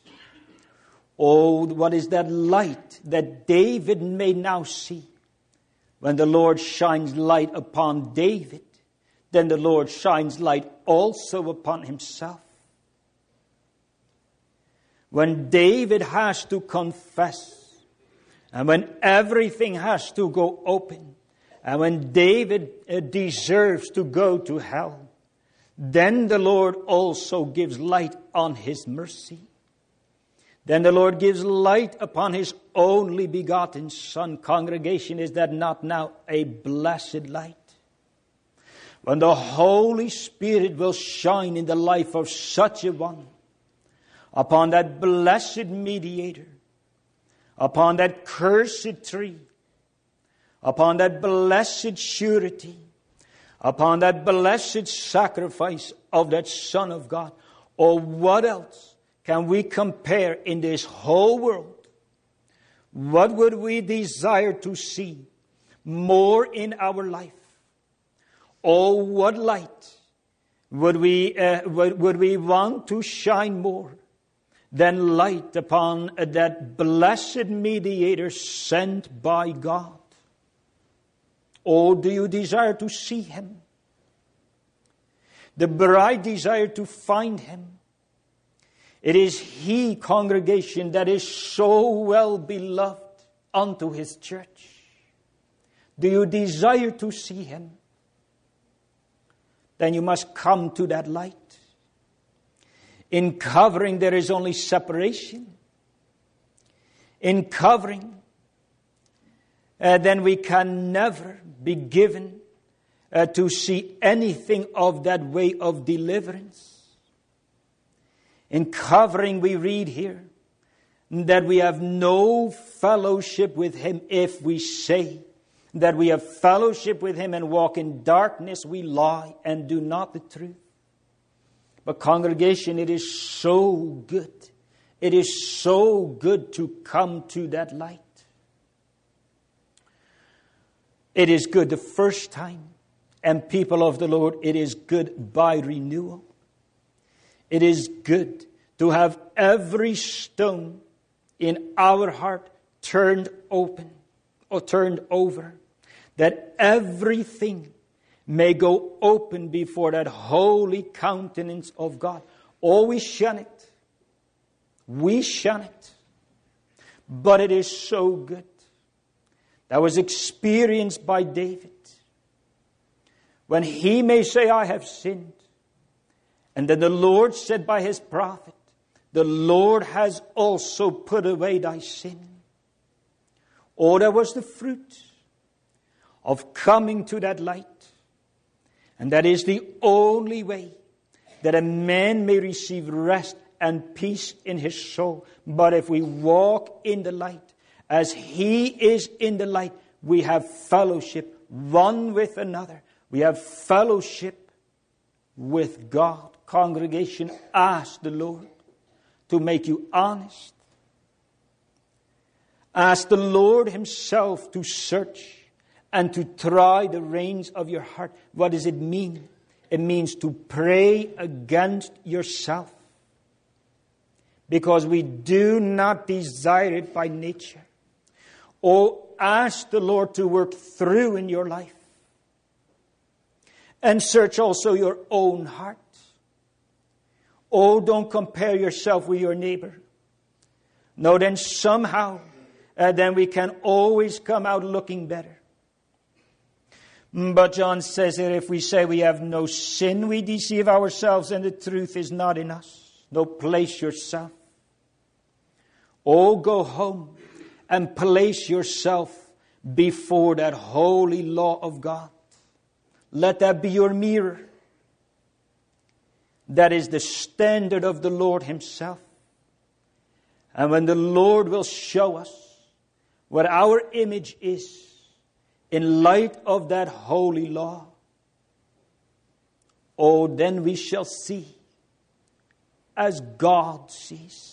Oh, what is that light that David may now see? When the Lord shines light upon David, then the Lord shines light also upon himself. When David has to confess, and when everything has to go open, and when David deserves to go to hell, then the Lord also gives light on his mercy. Then the Lord gives light upon his only begotten Son. Congregation, is that not now a blessed light? When the Holy Spirit will shine in the life of such a one, upon that blessed mediator, upon that cursed tree, upon that blessed surety, upon that blessed sacrifice of that Son of God. Or what else can we compare in this whole world? What would we desire to see more in our life? Oh, what light would we want to shine more than light upon that blessed mediator sent by God? Oh, do you desire to see him? The bride desire to find him. It is he, congregation, that is so well beloved unto his church. Do you desire to see him? Then you must come to that light. In covering, there is only separation. In covering, then we can never be given to see anything of that way of deliverance. In covering, we read here that we have no fellowship with Him. If we say that we have fellowship with Him and walk in darkness, we lie and do not the truth. But congregation, it is so good. It is so good to come to that light. It is good the first time. And people of the Lord, it is good by renewal. It is good to have every stone in our heart turned open or turned over, that everything may go open before that holy countenance of God. Oh, we shun it. We shun it. But it is so good. That was experienced by David. When he may say, I have sinned. And then the Lord said by His prophet, the Lord has also put away thy sin. Oh, that was the fruit of coming to that light. And that is the only way that a man may receive rest and peace in his soul. But if we walk in the light, as He is in the light, we have fellowship one with another. We have fellowship with God. Congregation, ask the Lord to make you honest. Ask the Lord Himself to search and to try the reins of your heart. What does it mean? It means to pray against yourself. Because we do not desire it by nature. Oh, ask the Lord to work through in your life. And search also your own heart. Oh, don't compare yourself with your neighbor. No, then somehow, then we can always come out looking better. But John says that if we say we have no sin, we deceive ourselves and the truth is not in us. No, place yourself. Oh, go home and place yourself before that holy law of God. Let that be your mirror. That is the standard of the Lord Himself. And when the Lord will show us what our image is in light of that holy law, oh, then we shall see as God sees.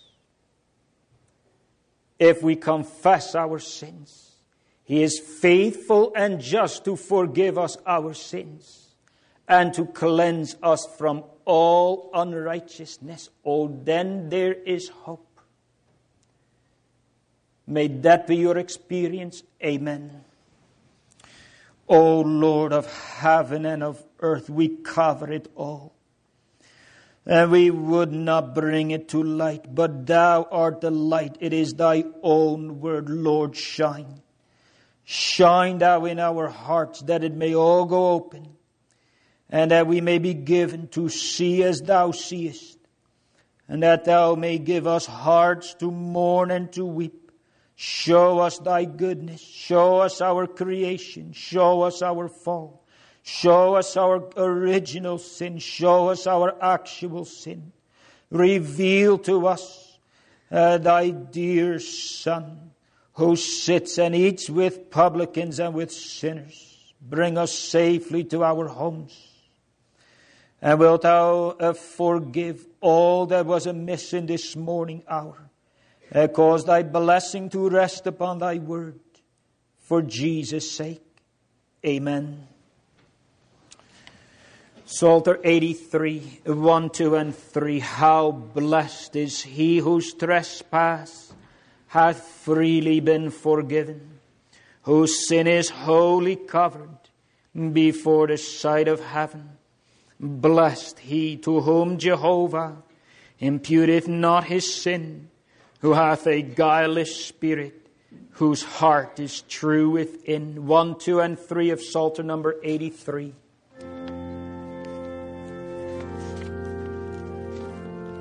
If we confess our sins, He is faithful and just to forgive us our sins and to cleanse us from all unrighteousness. Oh, then there is hope. May that be your experience. Amen. O Lord of heaven and of earth, we cover it all. And we would not bring it to light, but Thou art the light. It is Thy own word. Lord, shine. Shine Thou in our hearts, that it may all go open, and that we may be given to see as Thou seest, and that Thou may give us hearts to mourn and to weep. Show us Thy goodness. Show us our creation. Show us our fall. Show us our original sin. Show us our actual sin. Reveal to us Thy dear Son, who sits and eats with publicans and with sinners. Bring us safely to our homes. And wilt Thou forgive all that was amiss in this morning hour. Cause Thy blessing to rest upon Thy word. For Jesus' sake. Amen. Psalter 83, 1, 2, and 3. How blessed is he whose trespass hath freely been forgiven, whose sin is wholly covered before the sight of heaven. Blessed he to whom Jehovah imputeth not his sin, who hath a guileless spirit, whose heart is true within. 1, 2, and 3 of Psalter number 83.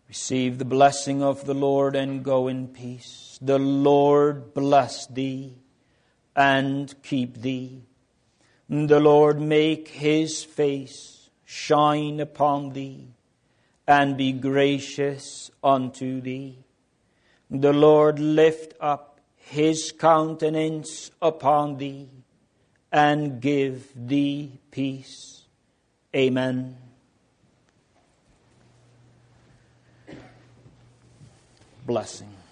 Receive the blessing of the Lord and go in peace. The Lord bless thee and keep thee. The Lord make his face shine upon thee and be gracious unto thee. The Lord lift up his countenance upon thee and give thee peace. Amen. Blessing.